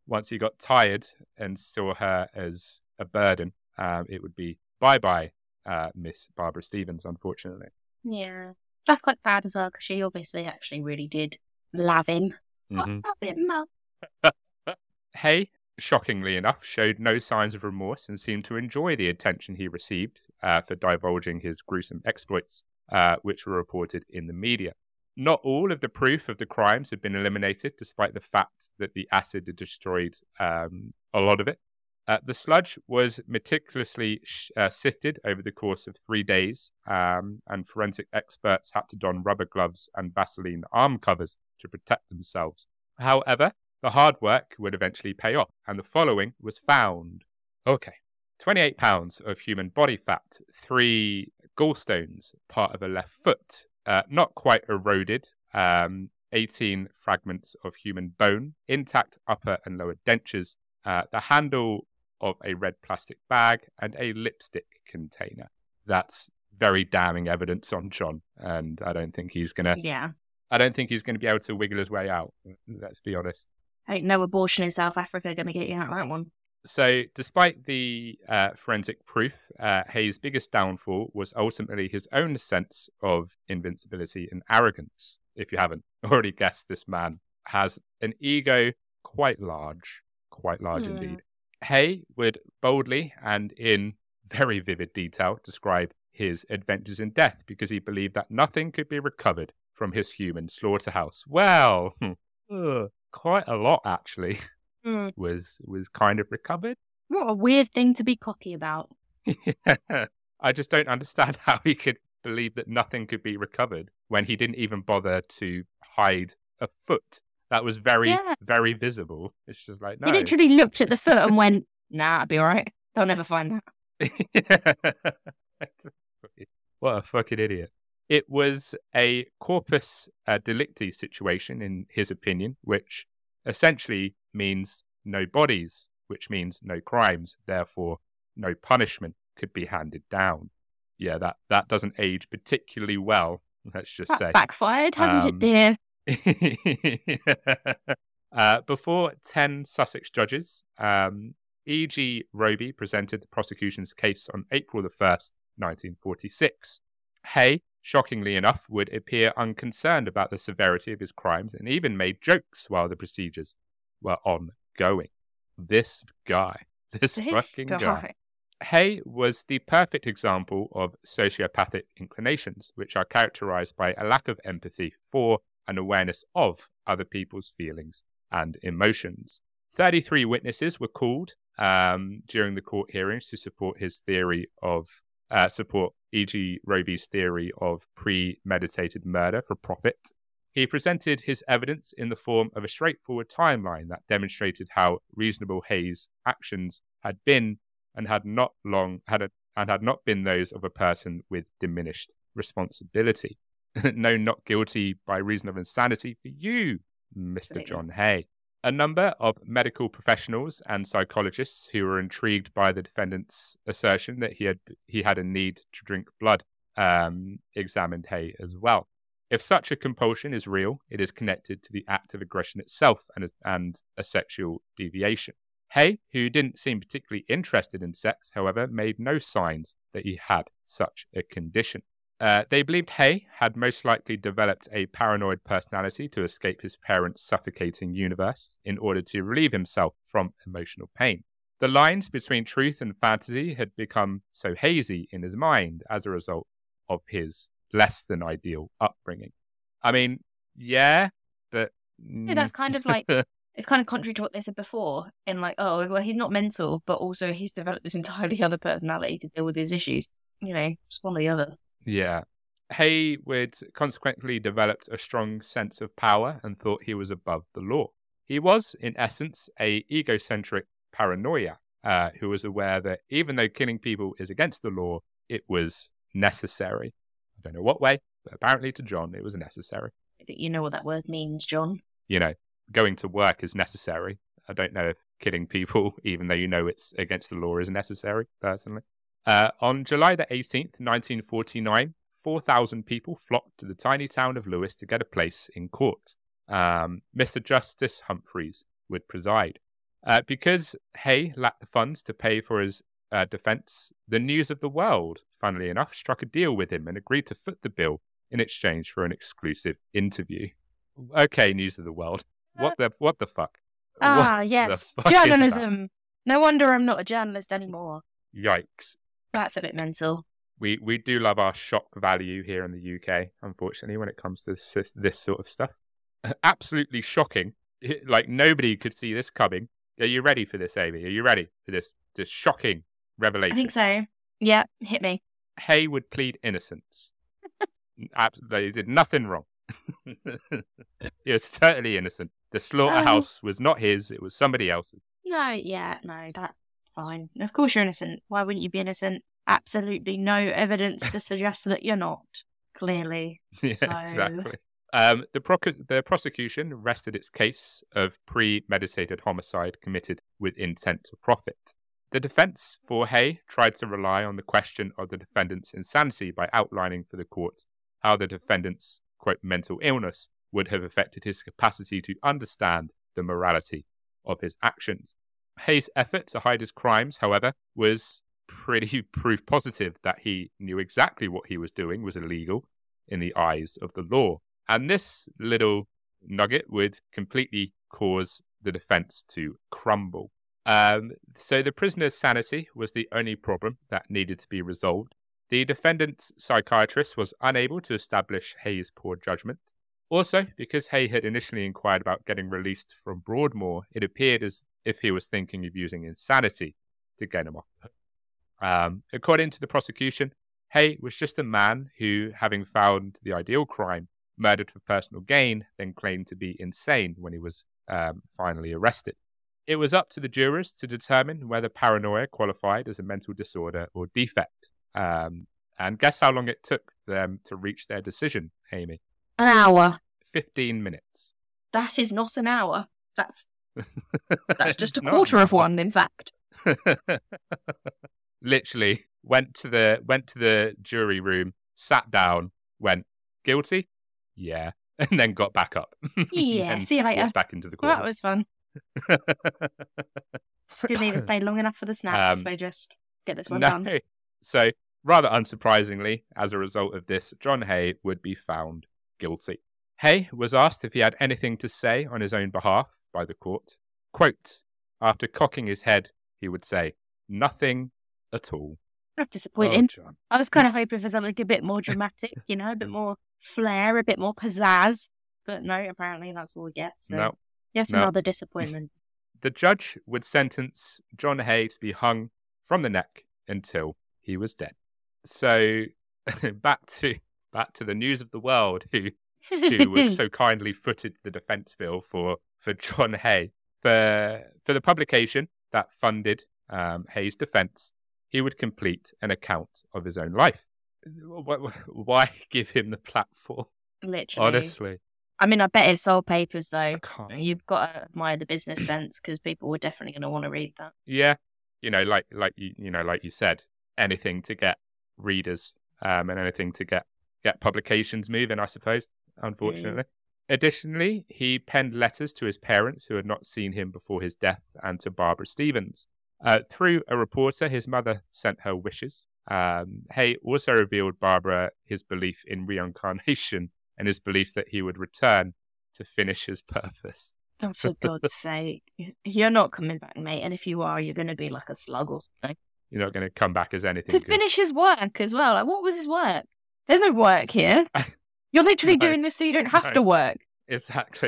once he got tired and saw her as a burden, um, it would be bye-bye, uh, Miss Barbara Stevens, unfortunately. Yeah. That's quite sad as well, because she obviously actually really did love him. Mm-hmm. Love him, Mum. Hay, shockingly enough, showed no signs of remorse and seemed to enjoy the attention he received uh, for divulging his gruesome exploits, uh, which were reported in the media. Not all of the proof of the crimes had been eliminated, despite the fact that the acid had destroyed um, a lot of it. Uh, the sludge was meticulously sh- uh, sifted over the course of three days, um, and forensic experts had to don rubber gloves and Vaseline arm covers to protect themselves. However, the hard work would eventually pay off, and the following was found. Okay. twenty-eight pounds of human body fat, three gallstones, part of a left foot, uh, not quite eroded, um, eighteen fragments of human bone, intact upper and lower dentures, uh, the handle of a red plastic bag, and a lipstick container. That's very damning evidence on John, and I don't think he's gonna. Yeah. I don't think he's going to be able to wiggle his way out. Let's be honest. Ain't no abortion in South Africa going to get you out of that one. So, despite the uh, forensic proof, uh, Hayes' biggest downfall was ultimately his own sense of invincibility and arrogance. If you haven't already guessed, this man has an ego quite large, quite large Hmm. indeed. Hay would boldly and in very vivid detail describe his adventures in death because he believed that nothing could be recovered from his human slaughterhouse. Well, uh, quite a lot actually Hmm. was was kind of recovered. What a weird thing to be cocky about. I just don't understand how he could believe that nothing could be recovered when he didn't even bother to hide a foot that was very, Yeah. very visible. It's just like, no. He literally looked at the foot and went, nah, I'll be all right. They'll never find that. What a fucking idiot. It was a corpus uh, delicti situation, in his opinion, which essentially means no bodies, which means no crimes, therefore no punishment could be handed down. Yeah, that, that doesn't age particularly well, let's just That say. backfired, hasn't Um, it, dear? uh, before ten Sussex judges, um, E G Roby presented the prosecution's case on April the first, nineteen forty-six. Hay, shockingly enough, would appear unconcerned about the severity of his crimes and even made jokes while the procedures were ongoing. This guy, this, This fucking guy. guy. Hay was the perfect example of sociopathic inclinations, which are characterized by a lack of empathy for and awareness of other people's feelings and emotions. thirty-three witnesses were called um, during the court hearings to support his theory of, uh, support E G Roby's theory of premeditated murder for profit. He presented his evidence in the form of a straightforward timeline that demonstrated how reasonable Hayes' actions had been and had not long had a, and had not been those of a person with diminished responsibility. No, not guilty by reason of insanity for you, Mister Absolutely. John Hay. A number of medical professionals and psychologists who were intrigued by the defendant's assertion that he had he had a need to drink blood um, examined Hay as well. If such a compulsion is real, it is connected to the act of aggression itself and, and a sexual deviation. Hay, who didn't seem particularly interested in sex, however, made no signs that he had such a condition. Uh, they believed Hay had most likely developed a paranoid personality to escape his parents' suffocating universe in order to relieve himself from emotional pain. The lines between truth and fantasy had become so hazy in his mind as a result of his less than ideal upbringing. I mean, yeah, but... Yeah, that's kind of like, it's kind of contrary to what they said before, in like, oh, well, he's not mental, but also he's developed this entirely other personality to deal with his issues. You know, it's one or the other. Yeah. Hay would consequently developed a strong sense of power and thought he was above the law. He was, in essence, a egocentric paranoia uh, who was aware that even though killing people is against the law, it was necessary. I don't know what way, but apparently to John it was necessary. I think you know what that word means, John. You know, going to work is necessary. I don't know if killing people, even though you know it's against the law, is necessary, personally. Uh, on July the eighteenth, nineteen forty-nine, four thousand people flocked to the tiny town of Lewes to get a place in court. Um, Mister Justice Humphreys would preside. Uh, because Hay lacked the funds to pay for his uh, defence, the News of the World, funnily enough, struck a deal with him and agreed to foot the bill in exchange for an exclusive interview. Okay, News of the World. What the what the fuck? Ah, What yes. the fuck is that? Journalism. No wonder I'm not a journalist anymore. Yikes. That's a bit mental. We we do love our shock value here in the U K, unfortunately, when it comes to this, this sort of stuff. Absolutely shocking. Like, nobody could see this coming. Are you ready for this, Amy? Are you ready for this, this shocking revelation? I think so. Yeah, hit me. Hay would plead innocence. Absolutely, he did nothing wrong. He was totally innocent. The slaughterhouse Oh. was not his, it was somebody else's. No, yeah, no, that's fine. Of course you're innocent. Why wouldn't you be innocent? Absolutely no evidence to suggest that you're not, clearly. Yeah, So- exactly. Um, the, proc- the prosecution rested its case of premeditated homicide committed with intent to profit. The defence for Hay tried to rely on the question of the defendant's insanity by outlining for the court how the defendant's, quote, mental illness would have affected his capacity to understand the morality of his actions. Hay's effort to hide his crimes, however, was pretty proof positive that he knew exactly what he was doing was illegal in the eyes of the law. And this little nugget would completely cause the defense to crumble. Um, so the prisoner's sanity was the only problem that needed to be resolved. The defendant's psychiatrist was unable to establish Hay's poor judgment. Also, because Hay had initially inquired about getting released from Broadmoor, it appeared as if he was thinking of using insanity to get him off. Um, according to the prosecution, Hay was just a man who, having found the ideal crime, murdered for personal gain, then claimed to be insane when he was um, finally arrested. It was up to the jurors to determine whether paranoia qualified as a mental disorder or defect. Um, and guess how long it took them to reach their decision, Amy? An hour. fifteen minutes. That is not an hour. That's that's just a Not quarter an of hour. one, in fact. Literally went to the went to the jury room, sat down, went guilty, yeah, and then got back up. Yeah, And see you later. walked back into the Well, court. that was fun. Didn't even stay long enough for the snacks. Um, they just get this one no. done. So, rather unsurprisingly, as a result of this, John Hay would be found guilty. Hay was asked if he had anything to say on his own behalf by the court. Quote, after cocking his head, he would say, nothing at all. That's Oh, disappointing. John. I was kind of hoping for something a bit more dramatic, you know, a bit more flair, a bit more pizzazz. But no, apparently that's all we get. So No. yet no. another disappointment. The judge would sentence John Hay to be hung from the neck until he was dead. So back to back to the News of the World, who who was so kindly footed the defence bill for for John Hay for for the publication that funded um, Hay's defence. He would complete an account of his own life. Wh- Why give him the platform? Literally. Honestly, I mean, I bet it sold papers, though. I can't. You've got to admire the business sense because people were definitely going to want to read that. Yeah, you know, like like you you know, like you said, anything to get readers um, and anything to get get publications moving, I suppose. Unfortunately, additionally, he penned letters to his parents who had not seen him before his death, and to Barbara Stevens. Uh, through a reporter, his mother sent her wishes. Um, Hay also revealed Barbara his belief in reincarnation and his belief that he would return to finish his purpose. Oh, for God's sake. You're not coming back, mate. And if you are, you're going to be like a slug or something. You're not going to come back as anything To good. finish his work as well. Like, what was his work? There's no work here. You're literally No. doing this so you don't have No. to work. Exactly.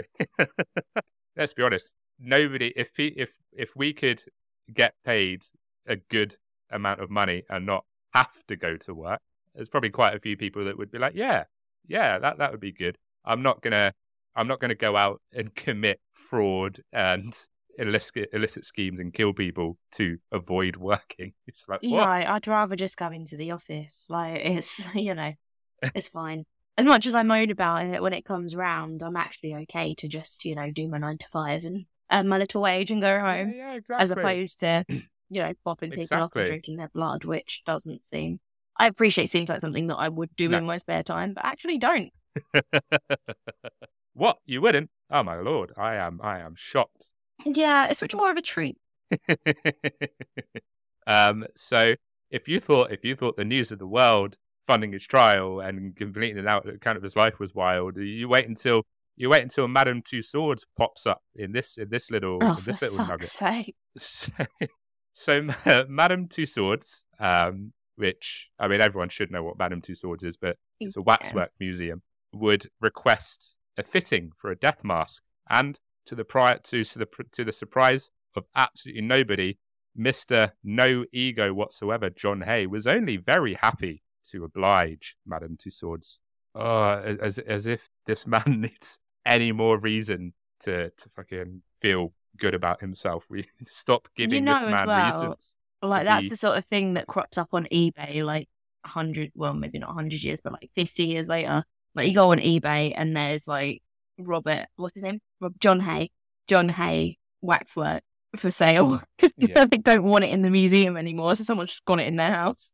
Let's be honest. Nobody, if he, if if we could get paid a good amount of money and not have to go to work, there's probably quite a few people that would be like, yeah, yeah, that that would be good. I'm not gonna, I'm not gonna go out and commit fraud and illicit illicit schemes and kill people to avoid working. It's like, No, what? I'd rather just go into the office. Like, it's, you know, it's fine. As much as I moan about it when it comes round, I'm actually okay to just, you know, do my nine to five and earn my little wage and go Yeah, home. yeah, exactly. As opposed to, you know, bopping people up Exactly. and drinking their blood, which doesn't seem... I appreciate it seems like something that I would do No. in my spare time, but actually don't. What? You wouldn't? Oh my lord! I am. I am shocked. Yeah, it's much more of a treat. um, so if you thought if you thought the news of the world funding his trial and completing an out account of his life was wild, you wait until you wait until Madame Two Swords pops up in this in this little Oh, in this for little fuck's nugget. sake. So, so uh, Madame Two Swords, um, which I mean everyone should know what Madame Two Swords is, but it's a waxwork museum, would request a fitting for a death mask, and to the prior to, to the to the surprise of absolutely nobody, Mister No Ego whatsoever, John Hay, was only very happy to oblige Madame Two Swords. Oh, as as if this man needs any more reason to to fucking feel good about himself. We stop giving You know this as man well, reasons. Like, to that's be- the sort of thing that crops up on eBay, like, a hundred, well, maybe not a hundred years, but like fifty years later. Like, you go on eBay and there's, like, Robert, what's his name? Rob, John Hay. John Hay waxwork for sale. Because Yeah. they don't want it in the museum anymore, so someone's just got it in their house.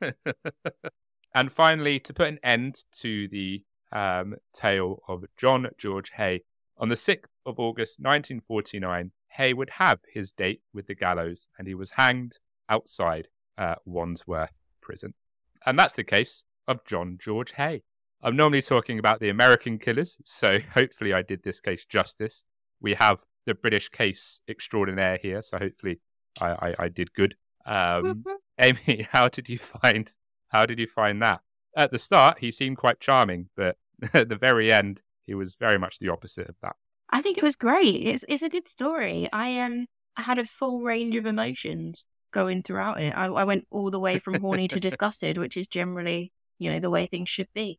And finally, to put an end to the um, tale of John George Hay, on the sixth of August nineteen forty-nine, Hay would have his date with the gallows, and he was hanged outside uh, Wandsworth Prison. And that's the case of John George Hay. I'm normally talking about the American killers, so hopefully I did this case justice. We have the British case extraordinaire here, so hopefully I, I, I did good. Um, Amy, how did you find how did you find that? At the start, he seemed quite charming, but at the very end, he was very much the opposite of that. I think it was great. It's it's a good story. I um I had a full range of emotions going throughout it. I, I went all the way from horny to disgusted, which is generally, you know, the way things should be.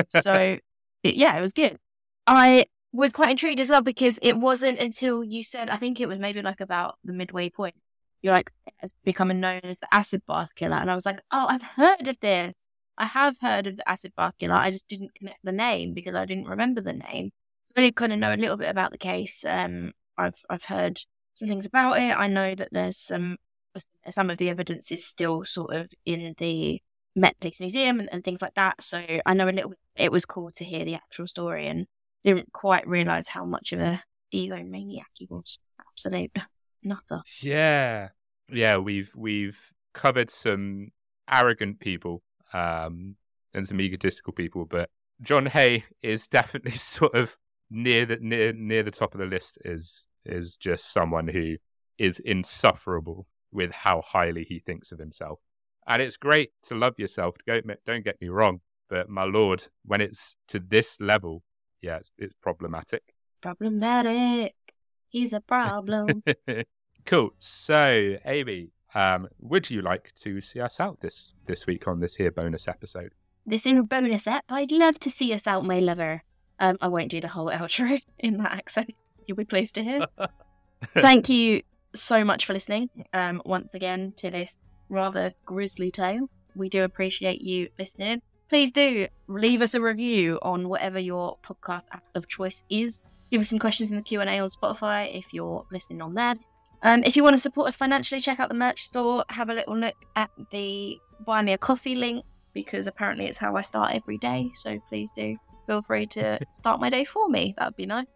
So, it, yeah, it was good. I was quite intrigued as well because it wasn't until you said, I think it was maybe like about the midway point, you're like, it's becoming known as the acid bath killer. And I was like, oh, I've heard of this. I have heard of the acid bath killer. I just didn't connect the name because I didn't remember the name. So I really kind of know a little bit about the case. Um, I've I've heard some things about it. I know that there's some some of the evidence is still sort of in the Met Police Museum and, and things like that. So I know a little bit. It was cool to hear the actual story and didn't quite realise how much of a egomaniac he was. Absolute nutter. Yeah, yeah. We've we've covered some arrogant people um, and some egotistical people, but John Hay is definitely sort of near the near near the top of the list. Is is just someone who is insufferable with how highly he thinks of himself, and it's great to love yourself. Don't don't get me wrong, but my lord, when it's to this level, yeah, it's, it's problematic. Problematic. He's a problem. Cool. So, Amy, um, would you like to see us out this this week on this here bonus episode? This is a bonus ep. I'd love to see us out, my lover. Um, I won't do the whole outro in that accent. You'll be pleased to hear. Thank you so much for listening. Um, once again to this rather grisly tale. We do appreciate you listening. Please do leave us a review on whatever your podcast app of choice is. Give us some questions in the Q and A on Spotify if you're listening on there. Um, if you want to support us financially, check out the merch store. Have a little look at the Buy Me a Coffee link because apparently it's how I start every day. So please do feel free to start my day for me. That would be nice.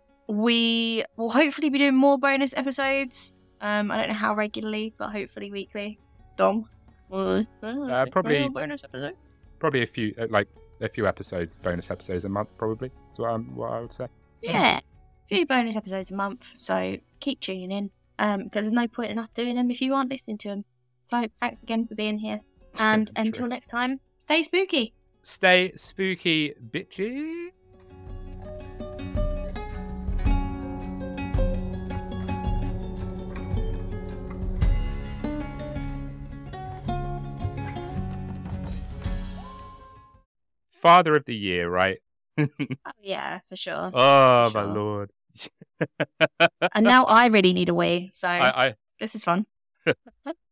We will hopefully be doing more bonus episodes. Um, I don't know how regularly, but hopefully weekly. Dom? Uh, probably bonus episode. Probably a few, uh, like a few episodes, bonus episodes a month. Probably is what, I'm, what I would say. Yeah, a few bonus episodes a month. So keep tuning in. Um, because there's no point in us doing them if you aren't listening to them. So thanks again for being here. And True. until next time, stay spooky. Stay spooky, bitchy. Father of the year, right? Oh yeah, for sure. Oh, For my sure. lord. And now I really need a wee, so I, I this is fun.